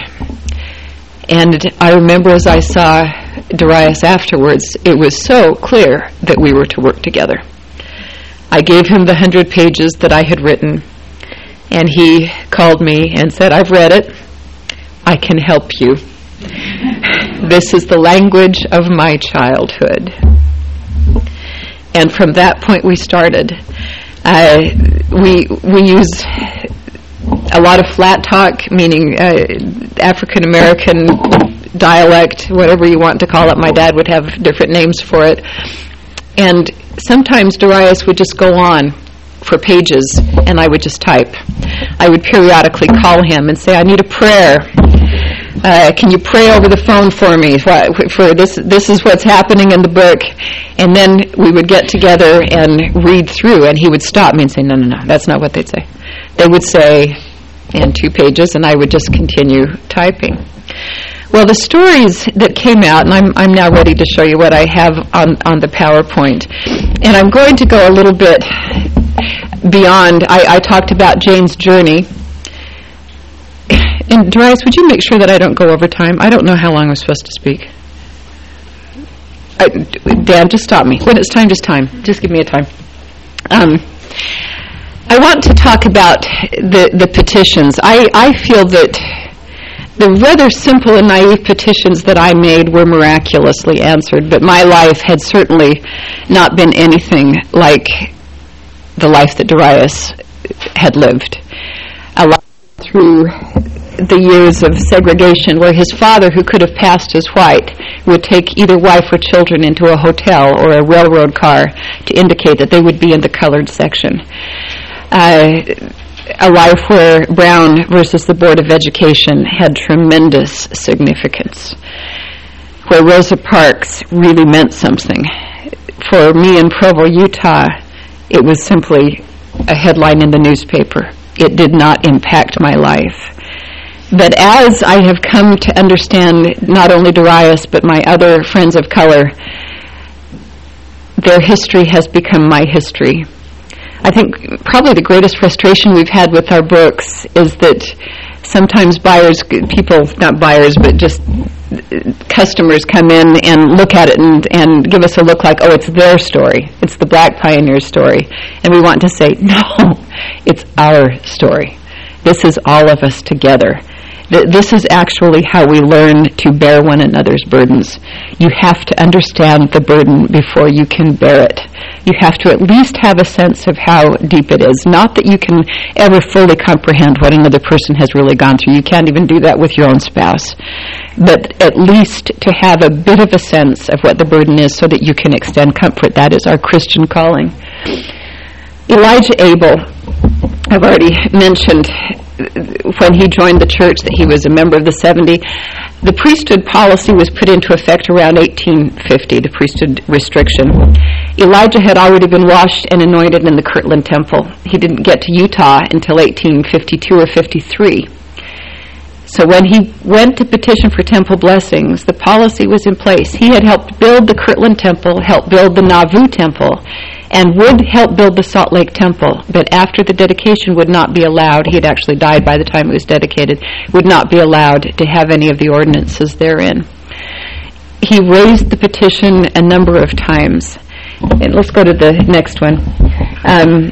G: And I remember as I saw Darius afterwards, it was so clear that we were to work together. I gave him the hundred pages that I had written, and he called me and said, "I've read it. I can help you. This is the language of my childhood." And from that point we started. Uh, we we use a lot of flat talk, meaning uh, African American dialect, whatever you want to call it. My dad would have different names for it. And sometimes Darius would just go on for pages, and I would just type. I would periodically call him and say, I need a prayer. Uh, can you pray over the phone for me? For, for this, this is what's happening in the book. And then we would get together and read through, and he would stop me and say, no, no, no, that's not what they'd say. They would say, and two pages, and I would just continue typing. Well, the stories that came out, and I'm, I'm now ready to show you what I have on, on the PowerPoint. And I'm going to go a little bit beyond. I, I talked about Jane's journey. And Darius, would you make sure that I don't go over time? I don't know how long I'm supposed to speak. I, Dan, just stop me. When it's time, just time. Just give me a time. Um, I want to talk about the, the petitions. I, I feel that the rather simple and naive petitions that I made were miraculously answered, but my life had certainly not been anything like the life that Darius had lived. A lot through the years of segregation, where his father, who could have passed as white, would take either wife or children into a hotel or a railroad car to indicate that they would be in the colored section. Uh, a life where Brown versus the Board of Education had tremendous significance, where Rosa Parks really meant something. For me in Provo, Utah, it was simply a headline in the newspaper. It did not impact my life. But as I have come to understand not only Darius but my other friends of color, their history has become my history. I think probably the greatest frustration we've had with our books is that sometimes buyers, people, not buyers, but just customers come in and look at it and, and give us a look like, oh, it's their story. It's the Black Pioneer story. And we want to say, no, it's our story. This is all of us together. This is actually how we learn to bear one another's burdens. You have to understand the burden before you can bear it. You have to at least have a sense of how deep it is. Not that you can ever fully comprehend what another person has really gone through. You can't even do that with your own spouse. But at least to have a bit of a sense of what the burden is so that you can extend comfort. That is our Christian calling. Elijah Abel, I've already mentioned when he joined the church that he was a member of the seventy. The priesthood policy was put into effect around eighteen fifty, the priesthood restriction. Elijah had already been washed and anointed in the Kirtland Temple. He didn't get to Utah until eighteen fifty-two or fifty-three. So when he went to petition for temple blessings, the policy was in place. He had helped build the Kirtland Temple, helped build the Nauvoo Temple, and would help build the Salt Lake Temple, but after the dedication would not be allowed, he had actually died by the time it was dedicated, would not be allowed to have any of the ordinances therein. He raised the petition a number of times. And let's go to the next one. Um,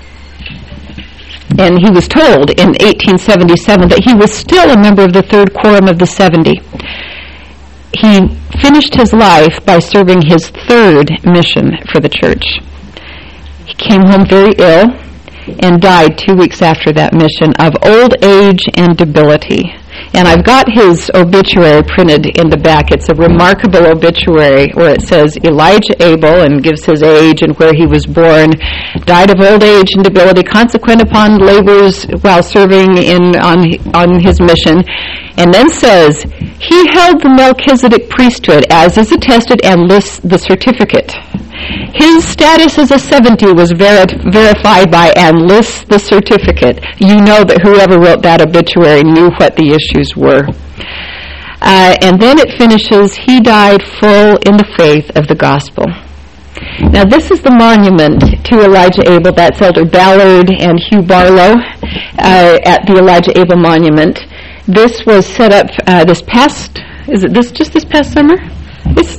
G: and he was told in eighteen seventy-seven that he was still a member of the Third Quorum of the seventy. He finished his life by serving his third mission for the church. He came home very ill and died two weeks after that mission of old age and debility. And I've got his obituary printed in the back. It's a remarkable obituary where it says Elijah Abel and gives his age and where he was born. Died of old age and debility, consequent upon labors while serving in on on his mission. And then says, he held the Melchizedek priesthood as is attested and lists the certificate. His status as a seventy was veri- verified by and lists the certificate. You know that whoever wrote that obituary knew what the issues were. Uh, and then it finishes, he died full in the faith of the gospel. Now this is the monument to Elijah Abel. That's Elder Ballard and Hugh Barlow uh, at the Elijah Abel Monument. This was set up uh, this past, is it this just this past summer? It's,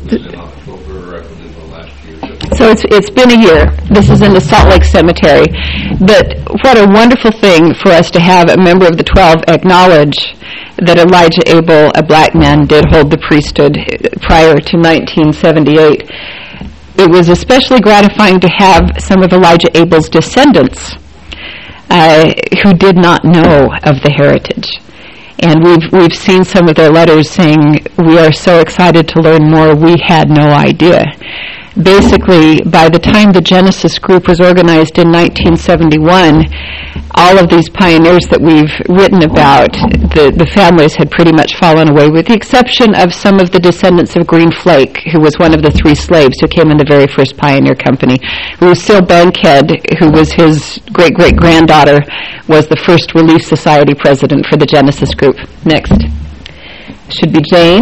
G: So it's it's been a year. This is in the Salt Lake Cemetery. But what a wonderful thing for us to have a member of the Twelve acknowledge that Elijah Abel, a black man, did hold the priesthood prior to nineteen seventy-eight. It was especially gratifying to have some of Elijah Abel's descendants uh, who did not know of the heritage. And we've we've seen some of their letters saying, we are so excited to learn more, we had no idea. basically, by the time the Genesis group was organized in nineteen seventy-one, all of these pioneers that we've written about, the, the families had pretty much fallen away, with the exception of some of the descendants of Green Flake, who was one of the three slaves who came in the very first pioneer company. Lucille Bankhead, who was his great-great-granddaughter, was the first Relief Society president for the Genesis group. Next. Should be Jane.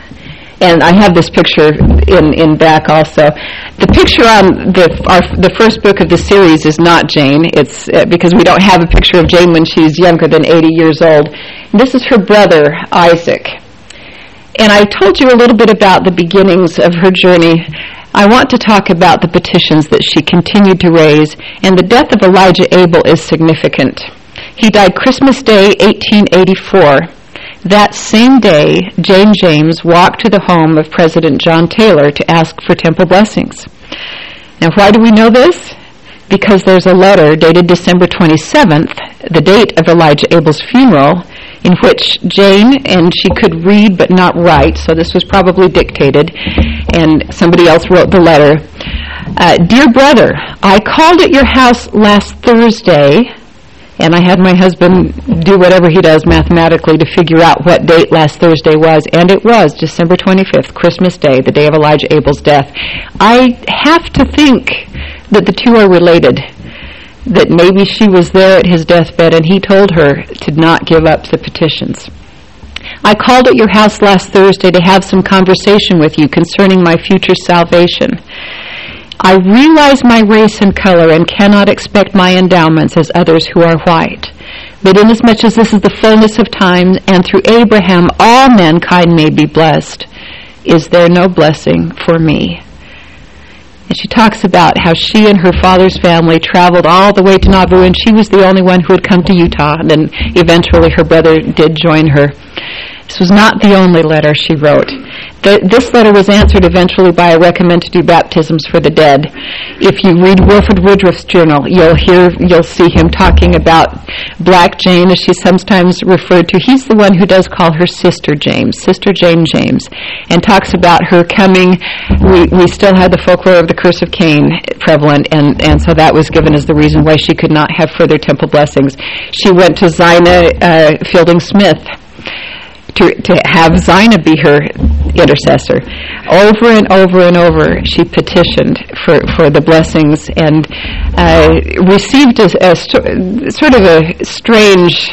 G: And I have this picture in, in back also. The picture on the our, the first book of the series is not Jane. It's uh, because we don't have a picture of Jane when she's younger than eighty years old. This is her brother, Isaac. And I told you a little bit about the beginnings of her journey. I want to talk about the petitions that she continued to raise, and the death of Elijah Abel is significant. He died Christmas Day, eighteen eighty-four. That same day, Jane James walked to the home of President John Taylor to ask for temple blessings. Now, why do we know this? Because there's a letter dated December twenty-seventh, the date of Elijah Abel's funeral, in which Jane, and she could read but not write, so this was probably dictated, and somebody else wrote the letter. Uh, Dear brother, I called at your house last Thursday, and I had my husband do whatever he does mathematically to figure out what date last Thursday was, and it was December twenty-fifth, Christmas Day, the day of Elijah Abel's death. I have to think that the two are related, that maybe she was there at his deathbed and he told her to not give up the petitions. I called at your house last Thursday to have some conversation with you concerning my future salvation. I realize my race and color and cannot expect my endowments as others who are white. But inasmuch as this is the fullness of time, and through Abraham all mankind may be blessed, is there no blessing for me? And she talks about how she and her father's family traveled all the way to Nauvoo, and she was the only one who had come to Utah, and then eventually her brother did join her. This was not the only letter she wrote. The, this letter was answered eventually by a recommend to do baptisms for the dead. If you read Wilford Woodruff's journal, you'll hear, you'll see him talking about Black Jane, as she's sometimes referred to. He's the one who does call her Sister James, Sister Jane James, and talks about her coming. We, we still had the folklore of the curse of Cain prevalent, and, and so that was given as the reason why she could not have further temple blessings. She went to Zina uh, Fielding Smith To, to have Zina be her intercessor. Over and over and over, she petitioned for, for the blessings and uh, received a, a st- sort of a strange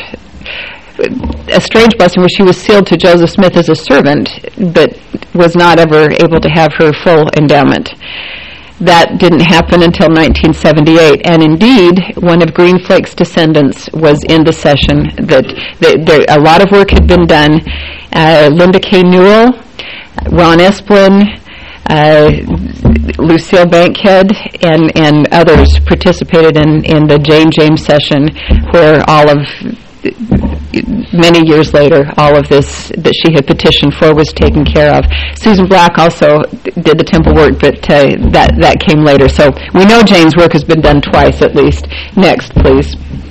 G: a strange blessing where she was sealed to Joseph Smith as a servant, but was not ever able to have her full endowment. That didn't happen until nineteen seventy-eight, and indeed, one of Green Flake's descendants was in the session. That, that there, a lot of work had been done. Uh, Linda K. Newell, Ron Esplin, uh, Lucille Bankhead, and, and others participated in, in the Jane James session, where all of many years later, all of this that she had petitioned for was taken care of. Susan Black also did the temple work, but uh, that that came later. So we know Jane's work has been done twice at least. Next, please.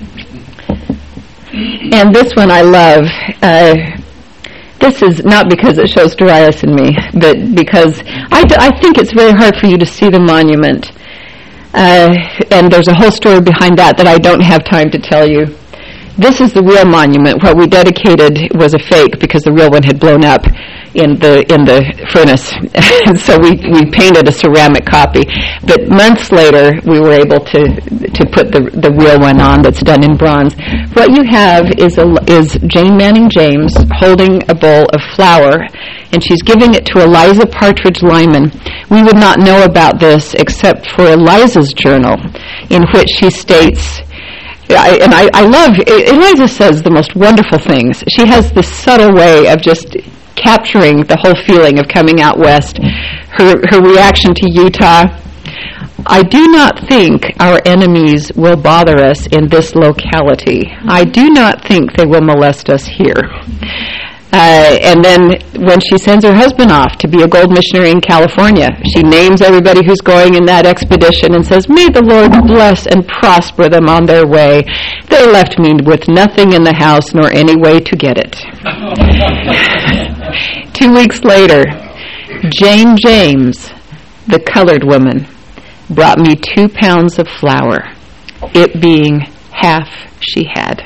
G: And this one I love. Uh, this is not because it shows Darius and me, but because I, d- I think it's very hard for you to see the monument. Uh, and there's a whole story behind that that I don't have time to tell you. This is the real monument. What we dedicated was a fake because the real one had blown up in the in the furnace. And so we, we painted a ceramic copy. But months later, we were able to to put the the real one on that's done in bronze. What you have is a, is Jane Manning James holding a bowl of flour, and she's giving it to Eliza Partridge Lyman. We would not know about this except for Eliza's journal, in which she states, I, and I, I love, Eliza says the most wonderful things. She has this subtle way of just capturing the whole feeling of coming out west. Her, her reaction to Utah: I do not think our enemies will bother us in this locality. I do not think they will molest us here. Uh, and then when she sends her husband off to be a gold missionary in California, she names everybody who's going in that expedition and says, "May the Lord bless and prosper them on their way. They left me with nothing in the house nor any way to get it." Two weeks later, Jane James the colored woman, brought me two pounds of flour, it being half she had.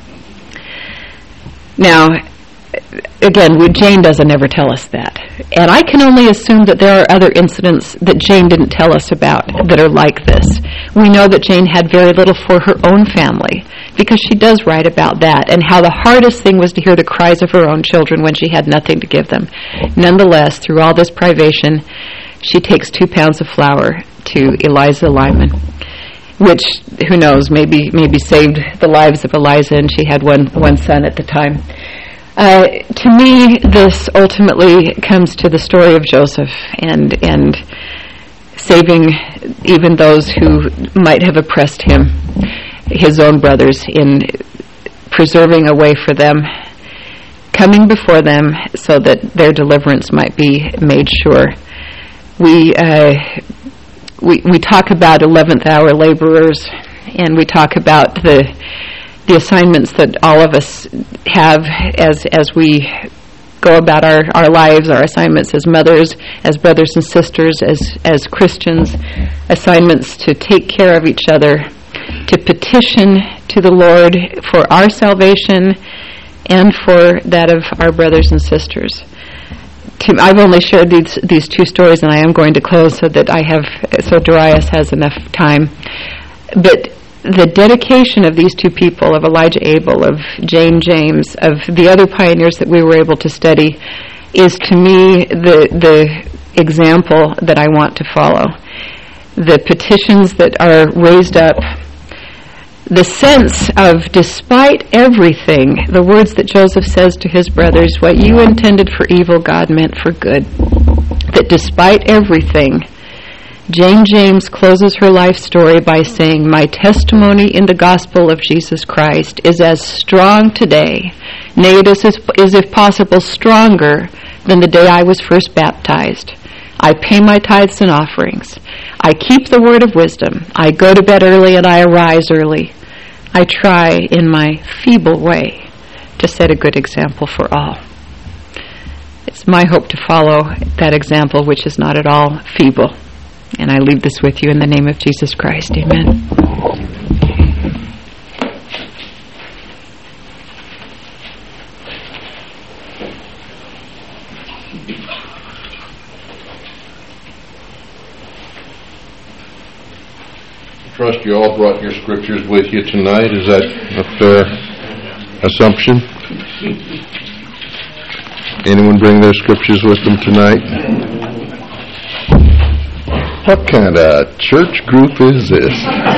G: Now, again, we- Jane doesn't ever tell us that. And I can only assume that there are other incidents that Jane didn't tell us about that are like this. We know that Jane had very little for her own family, because she does write about that, and how the hardest thing was to hear the cries of her own children when she had nothing to give them. Nonetheless, through all this privation, she takes two pounds of flour to Eliza Lyman, which, who knows, maybe maybe saved the lives of Eliza, and she had one, one son at the time. Uh, to me, this ultimately comes to the story of Joseph and and saving even those who might have oppressed him, his own brothers, in preserving a way for them, coming before them so that their deliverance might be made sure. We uh, we we talk about eleventh hour laborers, and we talk about the the assignments that all of us have as as we go about our, our lives, our assignments as mothers, as brothers and sisters, as as Christians, assignments to take care of each other, to petition to the Lord for our salvation and for that of our brothers and sisters. To, I've only shared these these two stories, and I am going to close so that I have so Darius has enough time. But the dedication of these two people, of Elijah Abel, of Jane James, of the other pioneers that we were able to study, is to me the the example that I want to follow. The petitions that are raised up, the sense of, despite everything, the words that Joseph says to his brothers, what you intended for evil, God meant for good. That despite everything, Jane James closes her life story by saying, my testimony in the gospel of Jesus Christ is as strong today, nay, it is, is if possible stronger than the day I was first baptized. I pay my tithes and offerings. I keep the word of wisdom. I go to bed early and I arise early. I try in my feeble way to set a good example for all. It's my hope to follow that example, which is not at all feeble. And I leave this with you in the name of Jesus Christ. Amen.
H: I trust you all brought your scriptures with you tonight. Is that a fair assumption? Anyone bring their scriptures with them tonight? What kind of church group is this?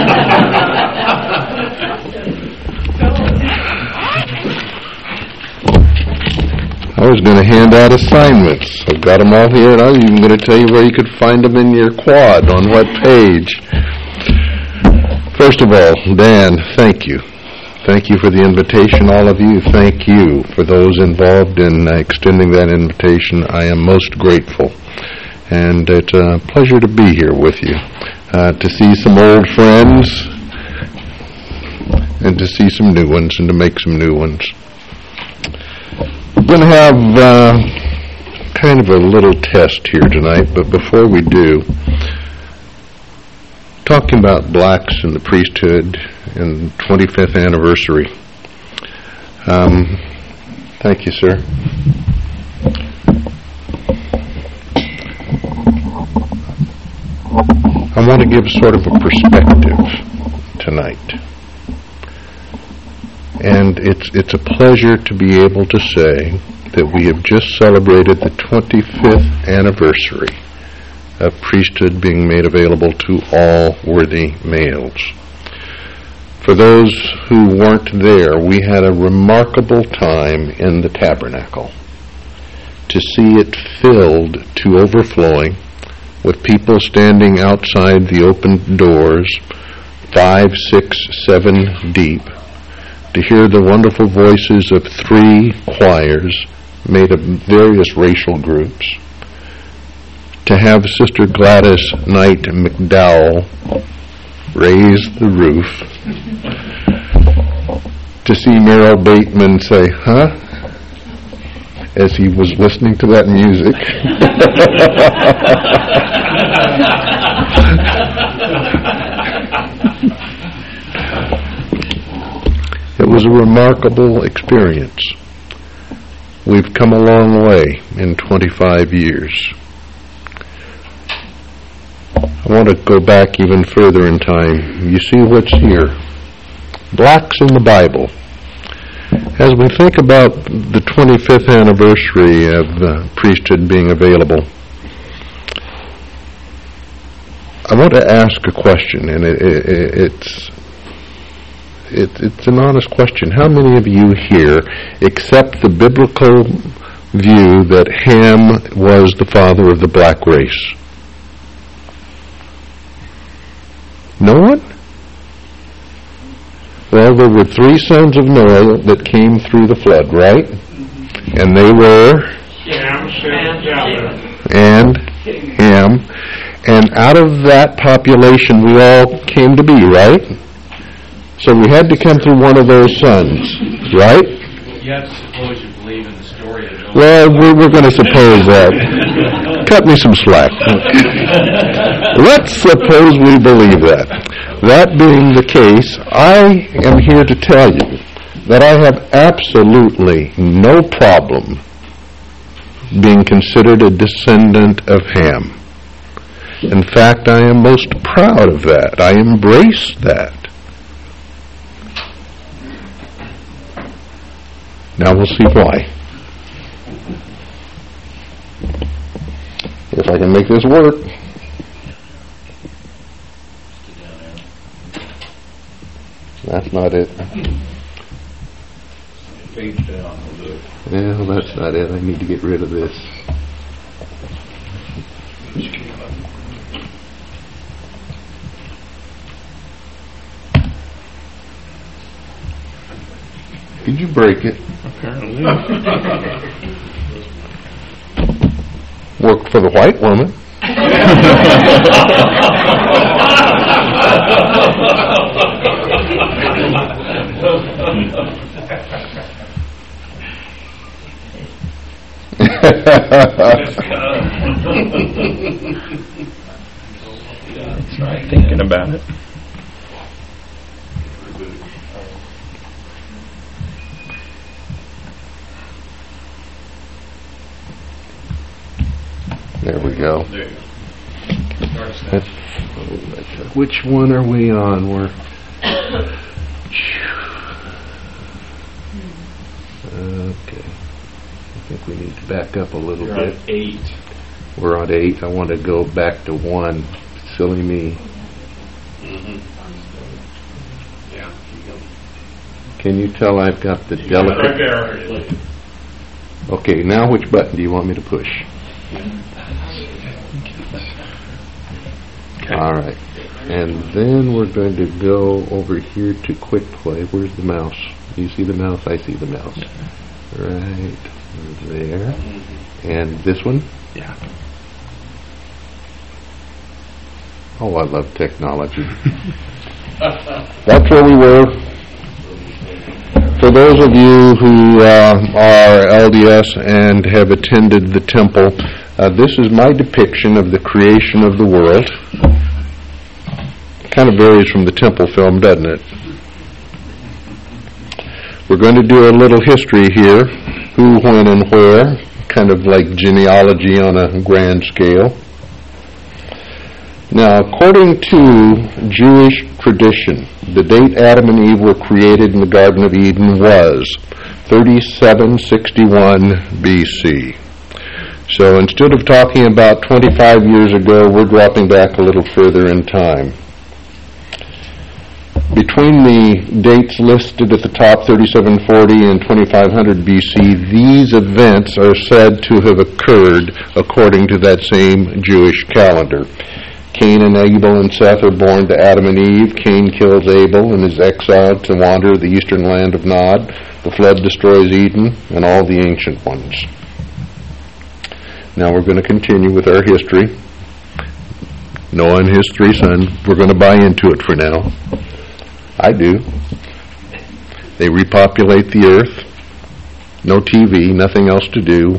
H: I was going to hand out assignments. I've got them all here, and I was even going to tell you where you could find them in your quad, on what page. First of all, Dan, thank you. Thank you for the invitation, all of you. Thank you for those involved in uh, extending that invitation. I am most grateful. And it's a pleasure to be here with you, uh, to see some old friends and to see some new ones and to make some new ones. We're going to have uh, kind of a little test here tonight, but before we do, talking about blacks in the priesthood and twenty-fifth anniversary. Um, thank you, sir. I want to give sort of a perspective tonight. And it's it's a pleasure to be able to say that we have just celebrated the twenty-fifth anniversary of priesthood being made available to all worthy males. For those who weren't there, we had a remarkable time in the tabernacle to see it filled to overflowing with people standing outside the open doors, five, six, seven deep, to hear the wonderful voices of three choirs made of various racial groups, to have Sister Gladys Knight McDowell raise the roof, to see Meryl Bateman say, huh? as he was listening to that music. It was a remarkable experience. We've come a long way in twenty-five years. I want to go back even further in time. You see what's here. Blocks in the Bible. As we think about the twenty-fifth anniversary of the priesthood being available, I want to ask a question, and it, it, it's it, it's an honest question. How many of you here accept the biblical view that Ham was the father of the black race? No one? Well, there were three sons of Noah that came through the flood, right? And they were?
B: Ham, Shem, Japheth.
H: And Ham. And out of that population we all came to be, right? So we had to come through one of those sons, right?
I: You have to suppose you believe in the story of Noah.
H: Well, we we're going to suppose that. Cut me some slack. Let's suppose we believe that. That being the case, I am here to tell you that I have absolutely no problem being considered a descendant of Ham. In fact, I am most proud of that. I embrace that. Now we'll see why. If I can make this work. That's not it. Yeah, that's not it. I need to get rid of this. Did you break it?
B: Apparently.
H: Worked for the white woman.
B: Try thinking about it.
H: There we go. That's, which one are we on? We're okay. I think we need to back up a little
B: You're
H: bit.
B: on eight.
H: We're on eight. I want to go back to one. Silly me.
B: Mm-hmm. Yeah.
H: Can you tell I've got the
B: You got it right
H: delicate?
B: there.
H: Okay, now which button do you want me to push?
B: Okay.
H: All right. And then we're going to go over here to quick play. Where's the mouse? You see the mouse? I see the mouse. Right there. And this one?
B: Yeah.
H: Oh, I love technology. That's where we were. For those of you who uh, are L D S and have attended the temple, uh, this is my depiction of the creation of the world. Kind of varies from the temple film, doesn't it? We're going to do a little history here, who, when, and where, kind of like genealogy on a grand scale. Now, according to Jewish tradition, the date Adam and Eve were created in the Garden of Eden was thirty-seven sixty-one B C. So instead of talking about twenty-five years ago, we're dropping back a little further in time. Between the dates listed at the top, thirty-seven forty and twenty-five hundred B C, these events are said to have occurred according to that same Jewish calendar. Cain and Abel and Seth are born to Adam and Eve. Cain kills Abel and is exiled to wander the eastern land of Nod. The flood destroys Eden and all the ancient ones. Now we're going to continue with our history. Noah and his three sons. We're going to buy into it for now. I do. They repopulate the earth. no T V, nothing else to do.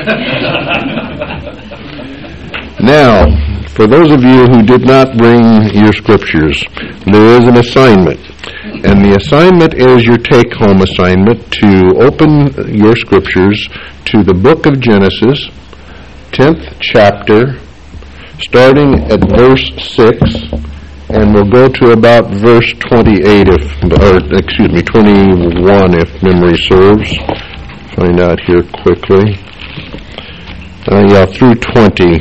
H: Now, for those of you who did not bring your scriptures, there is an assignment. And the assignment is your take-home assignment to open your scriptures to the book of Genesis, tenth chapter, starting at verse six, and we'll go to about verse twenty-eight, if, or excuse me, twenty-one, if memory serves. Find out here quickly. Uh, yeah, through twenty.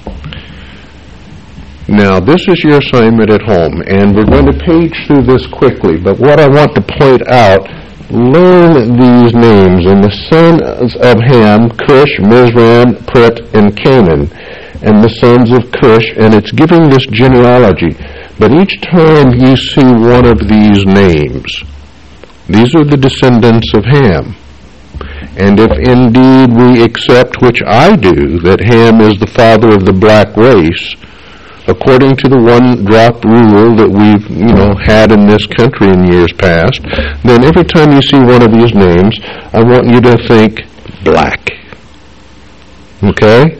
H: Now, this is your assignment at home, and we're going to page through this quickly, but what I want to point out, learn these names, and the sons of Ham, Cush, Mizraim, Put, and Canaan, and the sons of Cush, and it's giving this genealogy. But each time you see one of these names, these are the descendants of Ham. And if indeed we accept, which I do, that Ham is the father of the black race, according to the one-drop rule that we've, you know, had in this country in years past, then every time you see one of these names, I want you to think black. Okay?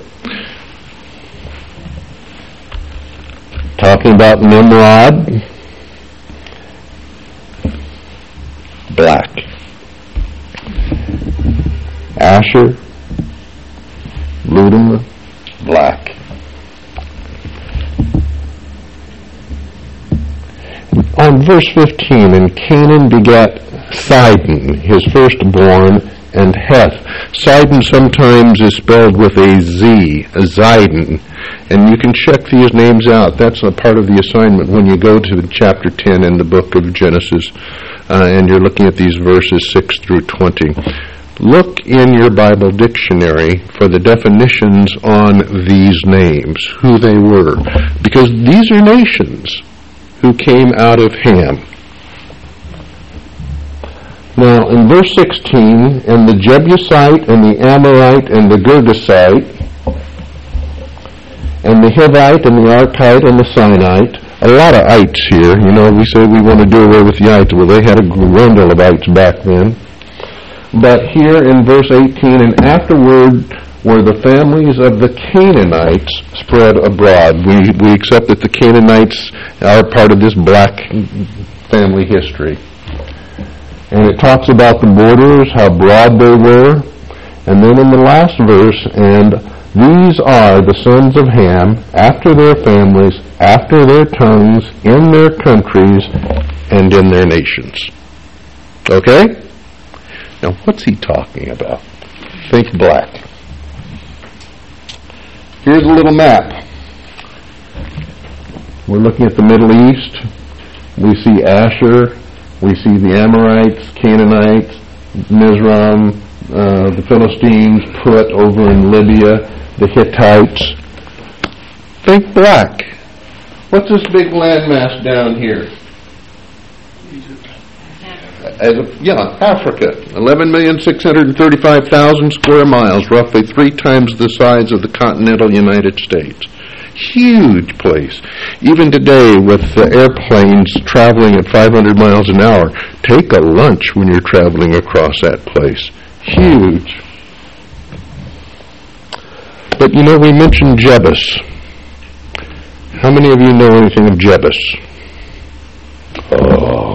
H: Talking about Nimrod, black. Asher, Ludum, black. On verse fifteen, and Canaan begat Sidon, his firstborn, and Heth. Sidon sometimes is spelled with a Z, a Zidon, and you can check these names out. That's a part of the assignment when you go to chapter ten in the book of Genesis, uh, and you're looking at these verses six through twenty. Look in your Bible dictionary for the definitions on these names, who they were, because these are nations who came out of Ham. Now, in verse sixteen, and the Jebusite, and the Amorite, and the Girgasite, and the Hivite, and the Archite, and the Sinite, a lot of ites here. You know, we say we want to do away with the ites. Well, they had a grundle of ites back then. But here in verse eighteen, and afterward were the families of the Canaanites spread abroad. We we accept that the Canaanites are part of this black family history. And it talks about the borders, how broad they were. And then in the last verse, and these are the sons of Ham, after their families, after their tongues, in their countries, and in their nations. Okay? Now, what's he talking about? Think black. Here's a little map. We're looking at the Middle East. We see Asher. We see the Amorites, Canaanites, Mizraim, uh, the Philistines, Put over in Libya, the Hittites. Think black. What's this big landmass down here? As a, yeah, Africa, eleven million six hundred thirty-five thousand square miles, roughly three times the size of the continental United States. Huge place. Even today, with the airplanes traveling at five hundred miles an hour, take a lunch when you're traveling across that place. Huge. But you know, we mentioned Jebus. How many of you know anything of Jebus? Oh.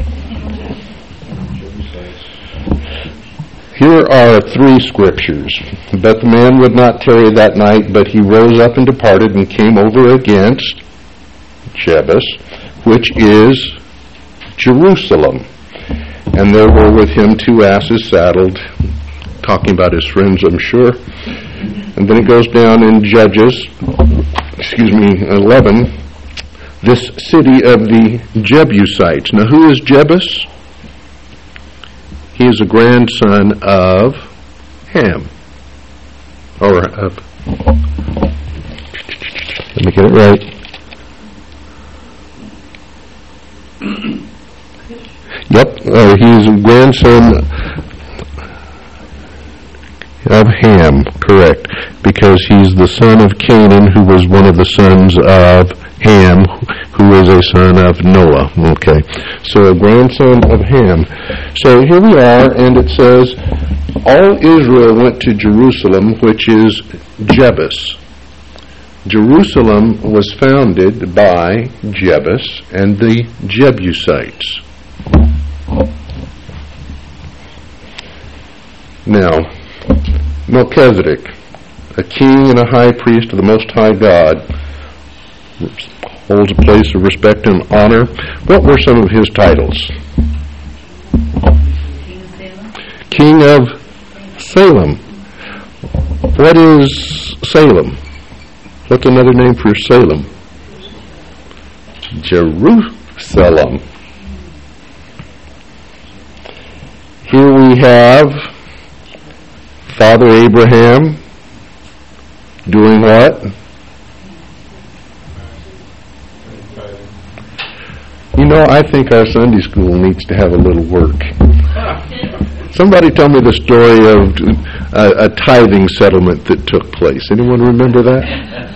H: Here are three scriptures. But the man would not tarry that night, but he rose up and departed and came over against Jebus, which is Jerusalem. And there were with him two asses saddled, talking about his friends, I'm sure. And then it goes down in Judges, excuse me, eleven, this city of the Jebusites. Now, who is Jebus? He is a grandson of Ham. Or of, let me get it right. Yep, uh, he is a grandson of Ham, correct, because he's the son of Canaan, who was one of the sons of Ham, who was a son of Noah. Okay, so a grandson of Ham. So here we are, and it says, all Israel went to Jerusalem, which is Jebus. Jerusalem was founded by Jebus and the Jebusites. Now, Melchizedek, a king and a high priest of the Most High God, holds a place of respect and honor. What were some of his titles? King of Salem. What is Salem? What's another name for Salem? Jerusalem. Here we have Father Abraham doing what? You know, I think our Sunday school needs to have a little work. Somebody tell me the story of a, a tithing settlement that took place. Anyone remember that?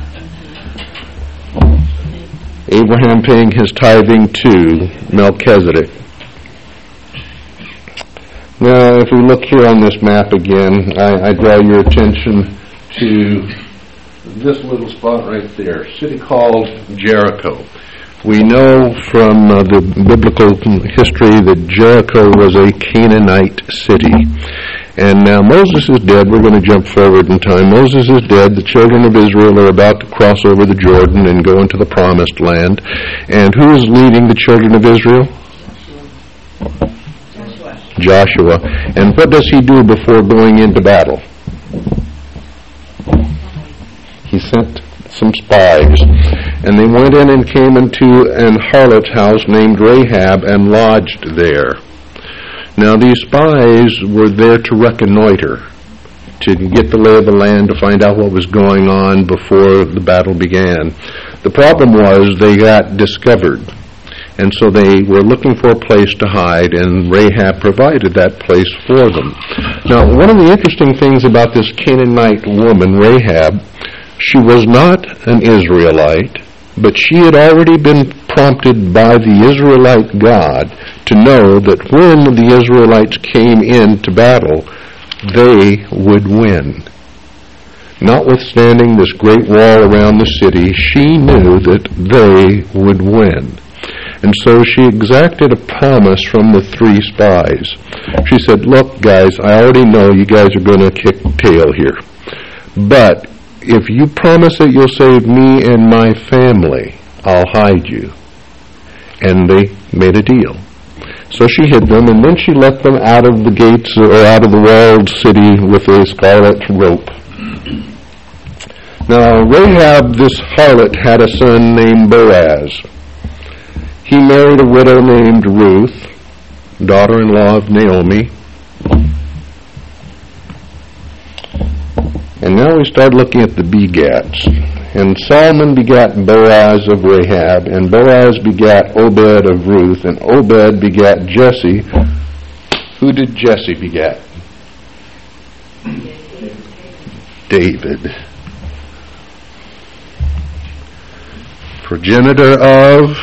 H: Abraham paying his tithing to Melchizedek. Now, if we look here on this map again, I, I draw your attention to this little spot right there, a city called Jericho. We know from uh, the biblical history that Jericho was a Canaanite city. And now Moses is dead. We're going to jump forward in time. Moses is dead. The children of Israel are about to cross over the Jordan and go into the promised land. And who is leading the children of Israel? Joshua. And what does he do before going into battle? He sent some spies. And they went in and came into an harlot's house named Rahab and lodged there. Now these spies were there to reconnoiter, to get the lay of the land, to find out what was going on before the battle began. The problem was they got discovered. And so they were looking for a place to hide, and Rahab provided that place for them. Now, one of the interesting things about this Canaanite woman, Rahab, she was not an Israelite, but she had already been prompted by the Israelite God to know that when the Israelites came into battle, they would win. Notwithstanding this great wall around the city, she knew that they would win. And so she exacted a promise from the three spies. She said, look, guys, I already know you guys are going to kick tail here. But if you promise that you'll save me and my family, I'll hide you. And they made a deal. So she hid them, and then she let them out of the gates, or out of the walled city with a scarlet rope. Now, Rahab, this harlot, had a son named Boaz. He married a widow named Ruth, daughter-in-law of Naomi. And now we start looking at the begats. And Solomon begat Boaz of Rahab, and Boaz begat Obed of Ruth, and Obed begat Jesse. Who did Jesse begat? David. Progenitor of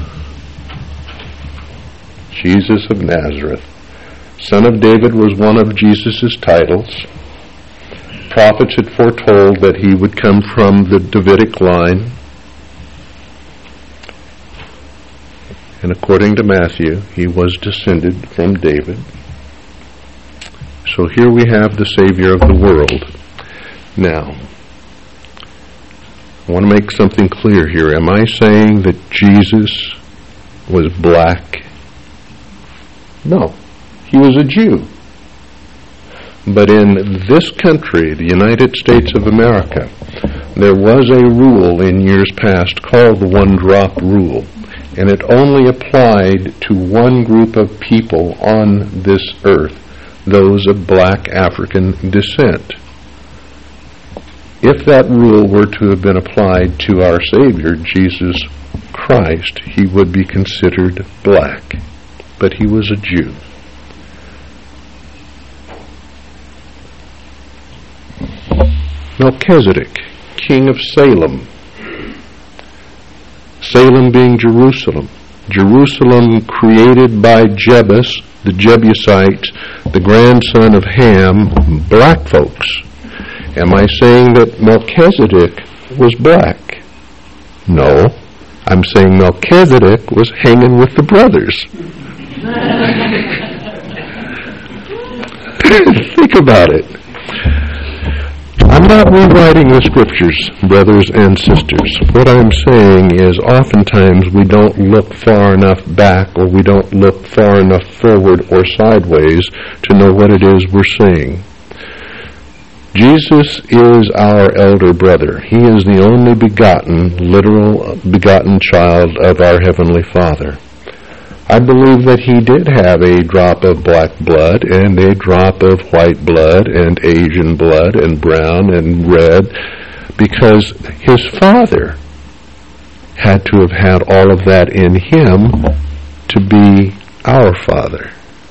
H: Jesus of Nazareth. Son of David was one of Jesus' titles. Prophets had foretold that he would come from the Davidic line. And according to Matthew, he was descended from David. So here we have the Savior of the world. Now, I want to make something clear here. Am I saying that Jesus was black? No, he was a Jew. But in this country, the United States of America, there was a rule in years past called the one-drop rule, and it only applied to one group of people on this earth, those of black African descent. If that rule were to have been applied to our Savior, Jesus Christ, he would be considered black, but he was a Jew. Melchizedek, king of Salem. Salem being Jerusalem. Jerusalem created by Jebus, the Jebusites, the grandson of Ham, black folks. Am I saying that Melchizedek was black? No. I'm saying Melchizedek was hanging with the brothers. Think about it. I'm not rewriting the scriptures, brothers and sisters. What I'm saying is oftentimes we don't look far enough back, or we don't look far enough forward or sideways to know what it is we're saying. Jesus is our elder brother. He is the only begotten, literal begotten child of our Heavenly Father. I believe that he did have a drop of black blood and a drop of white blood and Asian blood and brown and red, because his father had to have had all of that in him to be our father.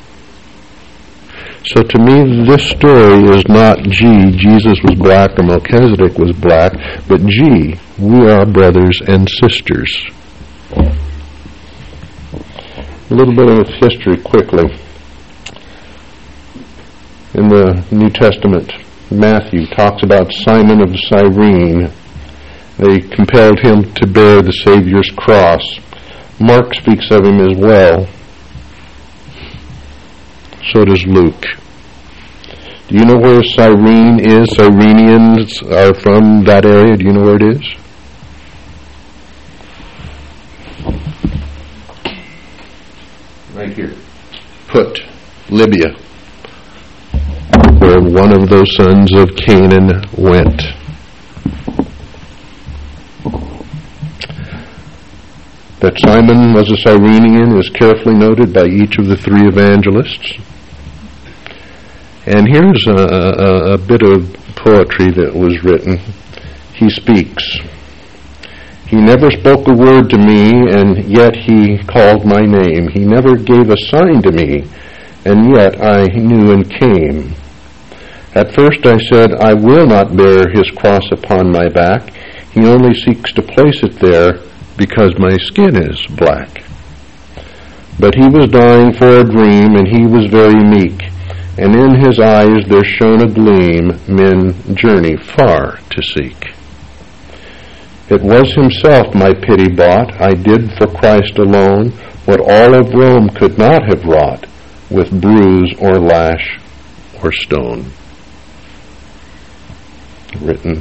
H: So to me, this story is not, gee, Jesus was black or Melchizedek was black, but gee, we are brothers and sisters. A little bit of history quickly. In the New Testament, Matthew talks about Simon of Cyrene. They compelled him to bear the Savior's cross. Mark speaks of him as well. So does Luke. Do you know where Cyrene is? Cyrenians are from that area. Do you know where it is? Right here. Put, Libya, where one of those sons of Canaan went. That Simon was a Cyrenian is carefully noted by each of the three evangelists. And here's a, a, a bit of poetry that was written. He speaks. He never spoke a word to me, and yet he called my name. He never gave a sign to me, and yet I knew and came. At first I said, I will not bear his cross upon my back. He only seeks to place it there because my skin is black. But he was dying for a dream, and he was very meek, and in his eyes there shone a gleam men journey far to seek. It was himself my pity bought. I did for Christ alone what all of Rome could not have wrought with bruise or lash or stone. Written.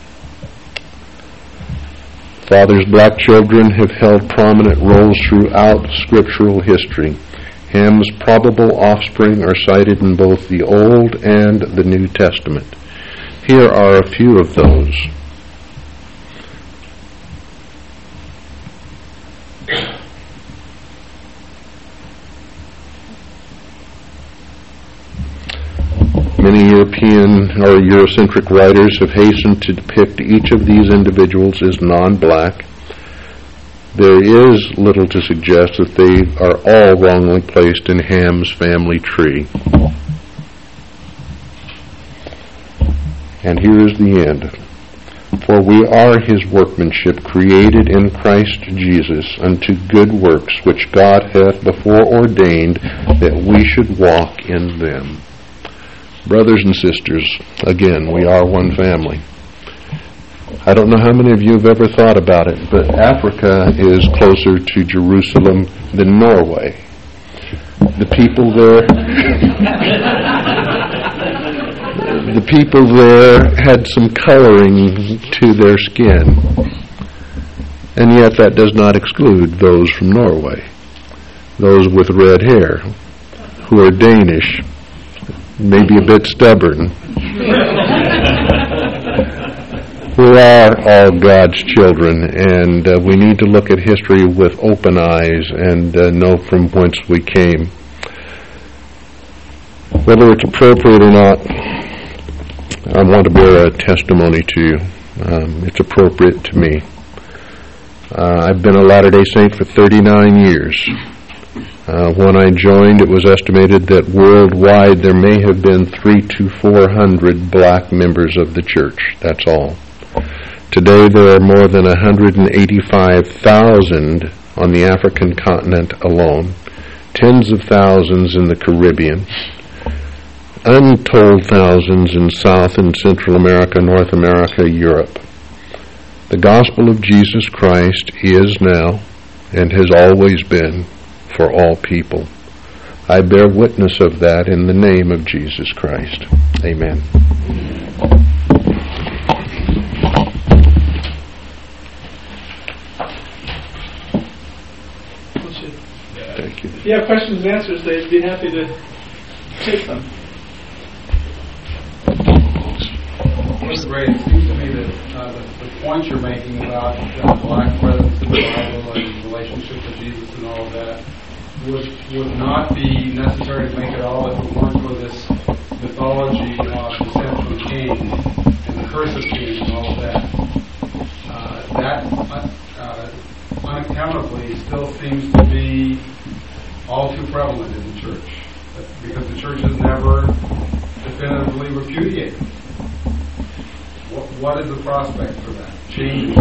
H: Father's black children have held prominent roles throughout scriptural history. Ham's probable offspring are cited in both the Old and the New Testament. Here are a few of those. Many European or Eurocentric writers have hastened to depict each of these individuals as non-black. There is little to suggest that they are all wrongly placed in Ham's family tree. And here is the end. For we are his workmanship, created in Christ Jesus unto good works, which God hath before ordained that we should walk in them. Brothers and sisters, again, we are one family. I don't know how many of you have ever thought about it, but Africa is closer to Jerusalem than Norway. The people there, the people there had some coloring to their skin, and yet that does not exclude those from Norway, those with red hair, who are Danish, maybe a bit stubborn. We are all God's children, and uh, we need to look at history with open eyes and uh, know from whence we came. Whether it's appropriate or not, I want to bear a testimony to you. Um, it's appropriate to me. Uh, I've been a Latter-day Saint for thirty-nine years. Uh, when I joined, it was estimated that worldwide there may have been three to four hundred black members of the church. That's all. Today there are more than one hundred eighty-five thousand on the African continent alone, tens of thousands in the Caribbean, untold thousands in South and Central America, North America, Europe. The gospel of Jesus Christ is now and has always been for all people. I bear witness of that in the name of Jesus Christ. Amen. Thank you.
E: If you have questions and answers, they'd be happy to take them.
J: Mister Gray, it seems to me that uh, the, the point you're making about uh, black presence in the Bible and relationship with Jesus and all of that would would not be necessary to make it all if it weren't for this mythology of descent from Cain and the curse of Cain and all of that. Uh, that uh, uh, unaccountably still seems to be all too prevalent in the church, because the church has never definitively repudiated. What, what is the prospect for that changing?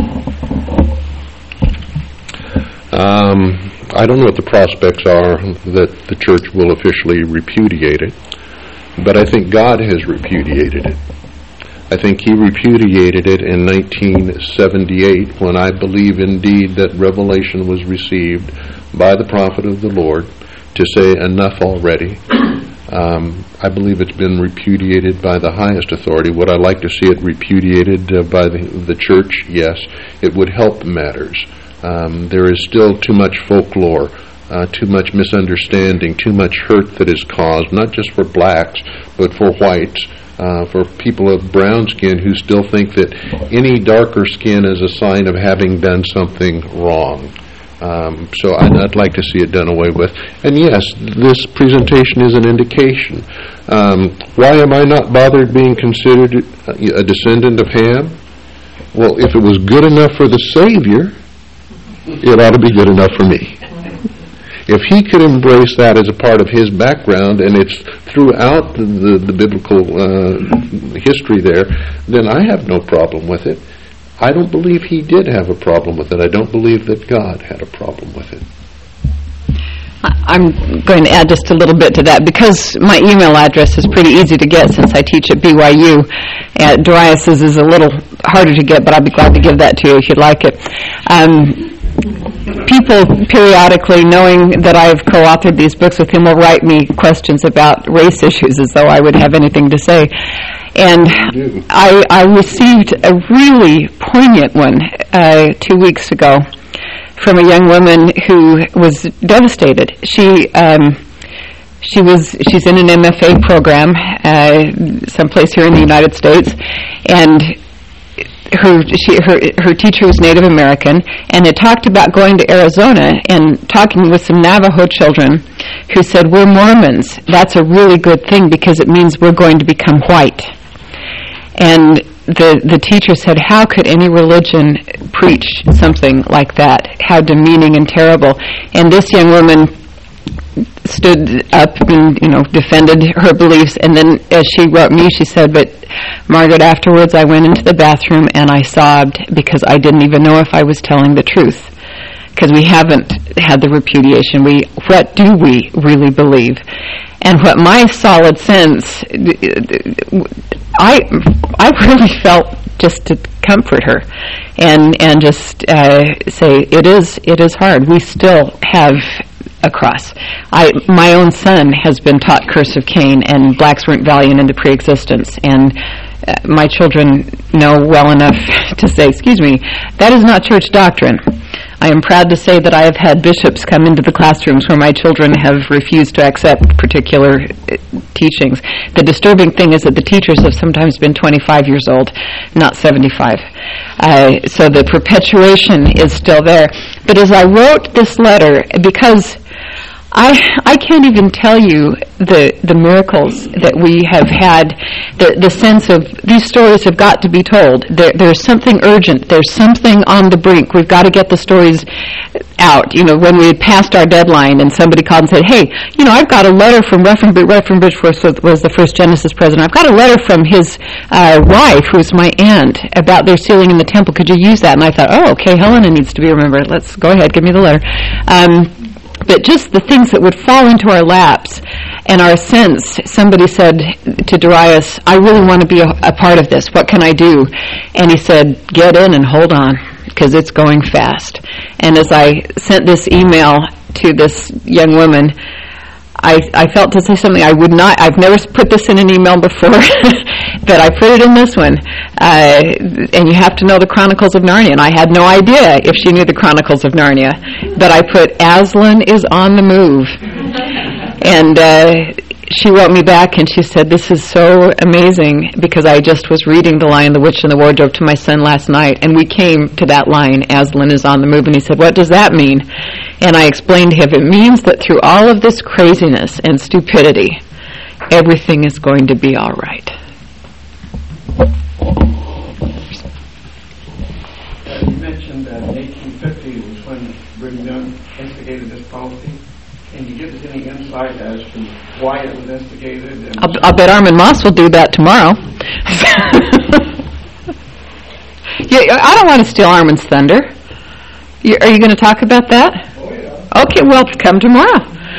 H: Um, I don't know what the prospects are that the church will officially repudiate it, but I think God has repudiated it. I think He repudiated it in nineteen seventy-eight, when I believe indeed that revelation was received by the prophet of the Lord to say enough already. Um, I believe it's been repudiated by the highest authority. Would I like to see it repudiated uh, by the, the church? Yes. It would help matters. Um, there is still too much folklore, uh, too much misunderstanding, too much hurt that is caused, not just for blacks, but for whites, uh, for people of brown skin who still think that any darker skin is a sign of having done something wrong. Um, so I'd, I'd like to see it done away with. And yes, this presentation is an indication. Um, why am I not bothered being considered a descendant of Ham? Well, if it was good enough for the Savior, it ought to be good enough for me. If he could embrace that as a part of his background, and it's throughout the, the, the biblical uh, history there, then I have no problem with it. I don't believe he did have a problem with it. I don't believe that God had a problem with it.
G: I'm going to add just a little bit to that, because my email address is pretty easy to get since I teach at B Y U. At Darius's is a little harder to get, but I'd be glad to give that to you if you'd like it. Um, people periodically, knowing that I've co-authored these books with him, will write me questions about race issues as though I would have anything to say. And I, I received a really poignant one uh, two weeks ago from a young woman who was devastated. She um, she was she's in an M F A program uh, someplace here in the United States, and her she her her teacher was Native American, and had talked about going to Arizona and talking with some Navajo children who said, "We're Mormons. That's a really good thing because it means we're going to become white." And the the teacher said, "How could any religion preach something like that? How demeaning and terrible." And this young woman stood up and, you know, defended her beliefs. And then, as she wrote me, she said, "But Margaret, afterwards I went into the bathroom and I sobbed because I didn't even know if I was telling the truth, because we haven't had the repudiation. We what do we really believe?" And what my solid sense, I I really felt just to comfort her, and and just uh, say it is it is hard. We still have a cross. I my own son has been taught Curse of Cain and blacks weren't valiant into pre-existence, and uh, my children know well enough to say, "Excuse me, that is not church doctrine." I am proud to say that I have had bishops come into the classrooms where my children have refused to accept particular uh, teachings. The disturbing thing is that the teachers have sometimes been twenty-five years old, not seventy-five. Uh, so the perpetuation is still there. But as I wrote this letter, because I I can't even tell you the the miracles that we have had, the the sense of these stories have got to be told. There there's something urgent. There's something on the brink. We've got to get the stories out. You know, when we had passed our deadline and somebody called and said, "Hey, you know, I've got a letter from Reverend Reverend Bridgeforth was, was the first Genesis president. I've got a letter from his uh, wife, who's my aunt, about their sealing in the temple. Could you use that?" And I thought, "Oh, okay, Helena needs to be remembered. Let's go ahead, give me the letter." Um, But just the things that would fall into our laps and our sense, somebody said to Darius, "I really want to be a, a part of this. What can I do?" And he said, "Get in and hold on, because it's going fast." And as I sent this email to this young woman, I, I felt to say something I would not, I've never put this in an email before, but I put it in this one. Uh, and you have to know the Chronicles of Narnia, and I had no idea if she knew the Chronicles of Narnia. But I put, "Aslan is on the move." And uh, she wrote me back and she said, "This is so amazing," because I just was reading The Lion, the Witch, and the Wardrobe to my son last night, and we came to that line, "Aslan is on the move," and he said, "What does that mean?" And I explained to him, it means that through all of this craziness and stupidity, everything is going to be all right.
K: Uh, you mentioned that in eighteen fifty was when Brigham Young instigated this policy. Can you give us any insight as to why it was instigated? And
G: I'll, I'll bet Armin Moss will do that tomorrow. Yeah, I don't want to steal Armin's thunder. You, are you going to talk about that?
K: Oh, yeah.
G: Okay, well, come tomorrow.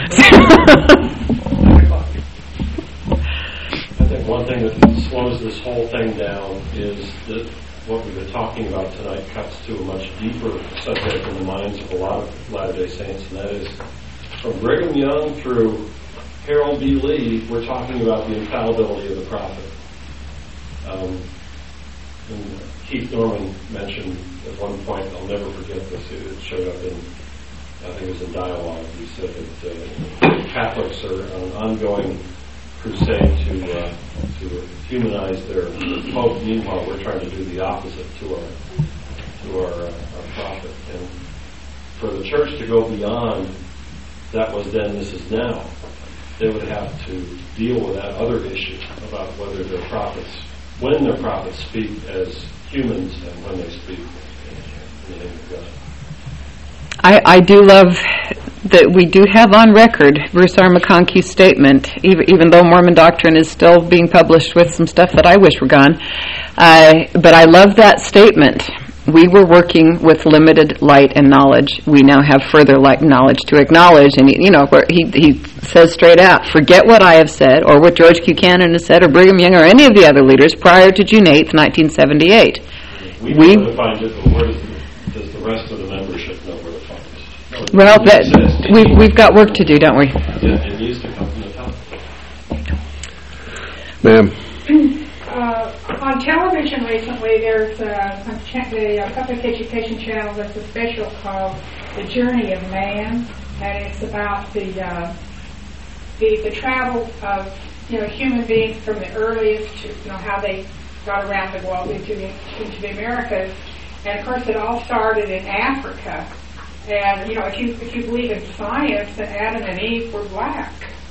I: I think one thing that slows this whole thing down is that what we've been talking about tonight cuts to a much deeper subject in the minds of a lot of Latter-day Saints, and that is from Brigham Young through Harold B. Lee, we're talking about the infallibility of the prophet. Um, and Keith Norman mentioned at one point, I'll never forget this, it showed up in, I think it was in Dialogue, he said that uh, Catholics are on an ongoing crusade to uh, to humanize their Pope. Meanwhile, we're trying to do the opposite to our to our, uh, our prophet. And for the church to go beyond that was then, this is now, they would have to deal with that other issue about whether their prophets, when their prophets speak as humans and when they speak in the name of God.
G: I, I do love that we do have on record Bruce R. McConkey's statement, even, even though Mormon doctrine is still being published with some stuff that I wish were gone. Uh, but I love that statement. We were working with limited light and knowledge. We now have further light and knowledge to acknowledge. And, he, you know, where he, he says straight out, forget what I have said or what George Buchanan has said or Brigham Young or any of the other leaders prior to June eighth, nineteen seventy-eight.
I: We,
G: we
I: know where to find it, but where does the, does the rest of the membership know where to find it? No,
G: well,
I: it
G: that,
I: exists.
G: we, we've got work to do, don't we?
I: Yeah, it needs to come from the top.
H: Ma'am.
L: Uh, on television recently, there's a, a, cha- the uh, Public Education Channel. There's a special called "The Journey of Man," and it's about the uh, the the travel of you know human beings from the earliest to you know how they got around the world into the, into the Americas, and of course it all started in Africa. And you know if you if you believe in science, then Adam and Eve were black.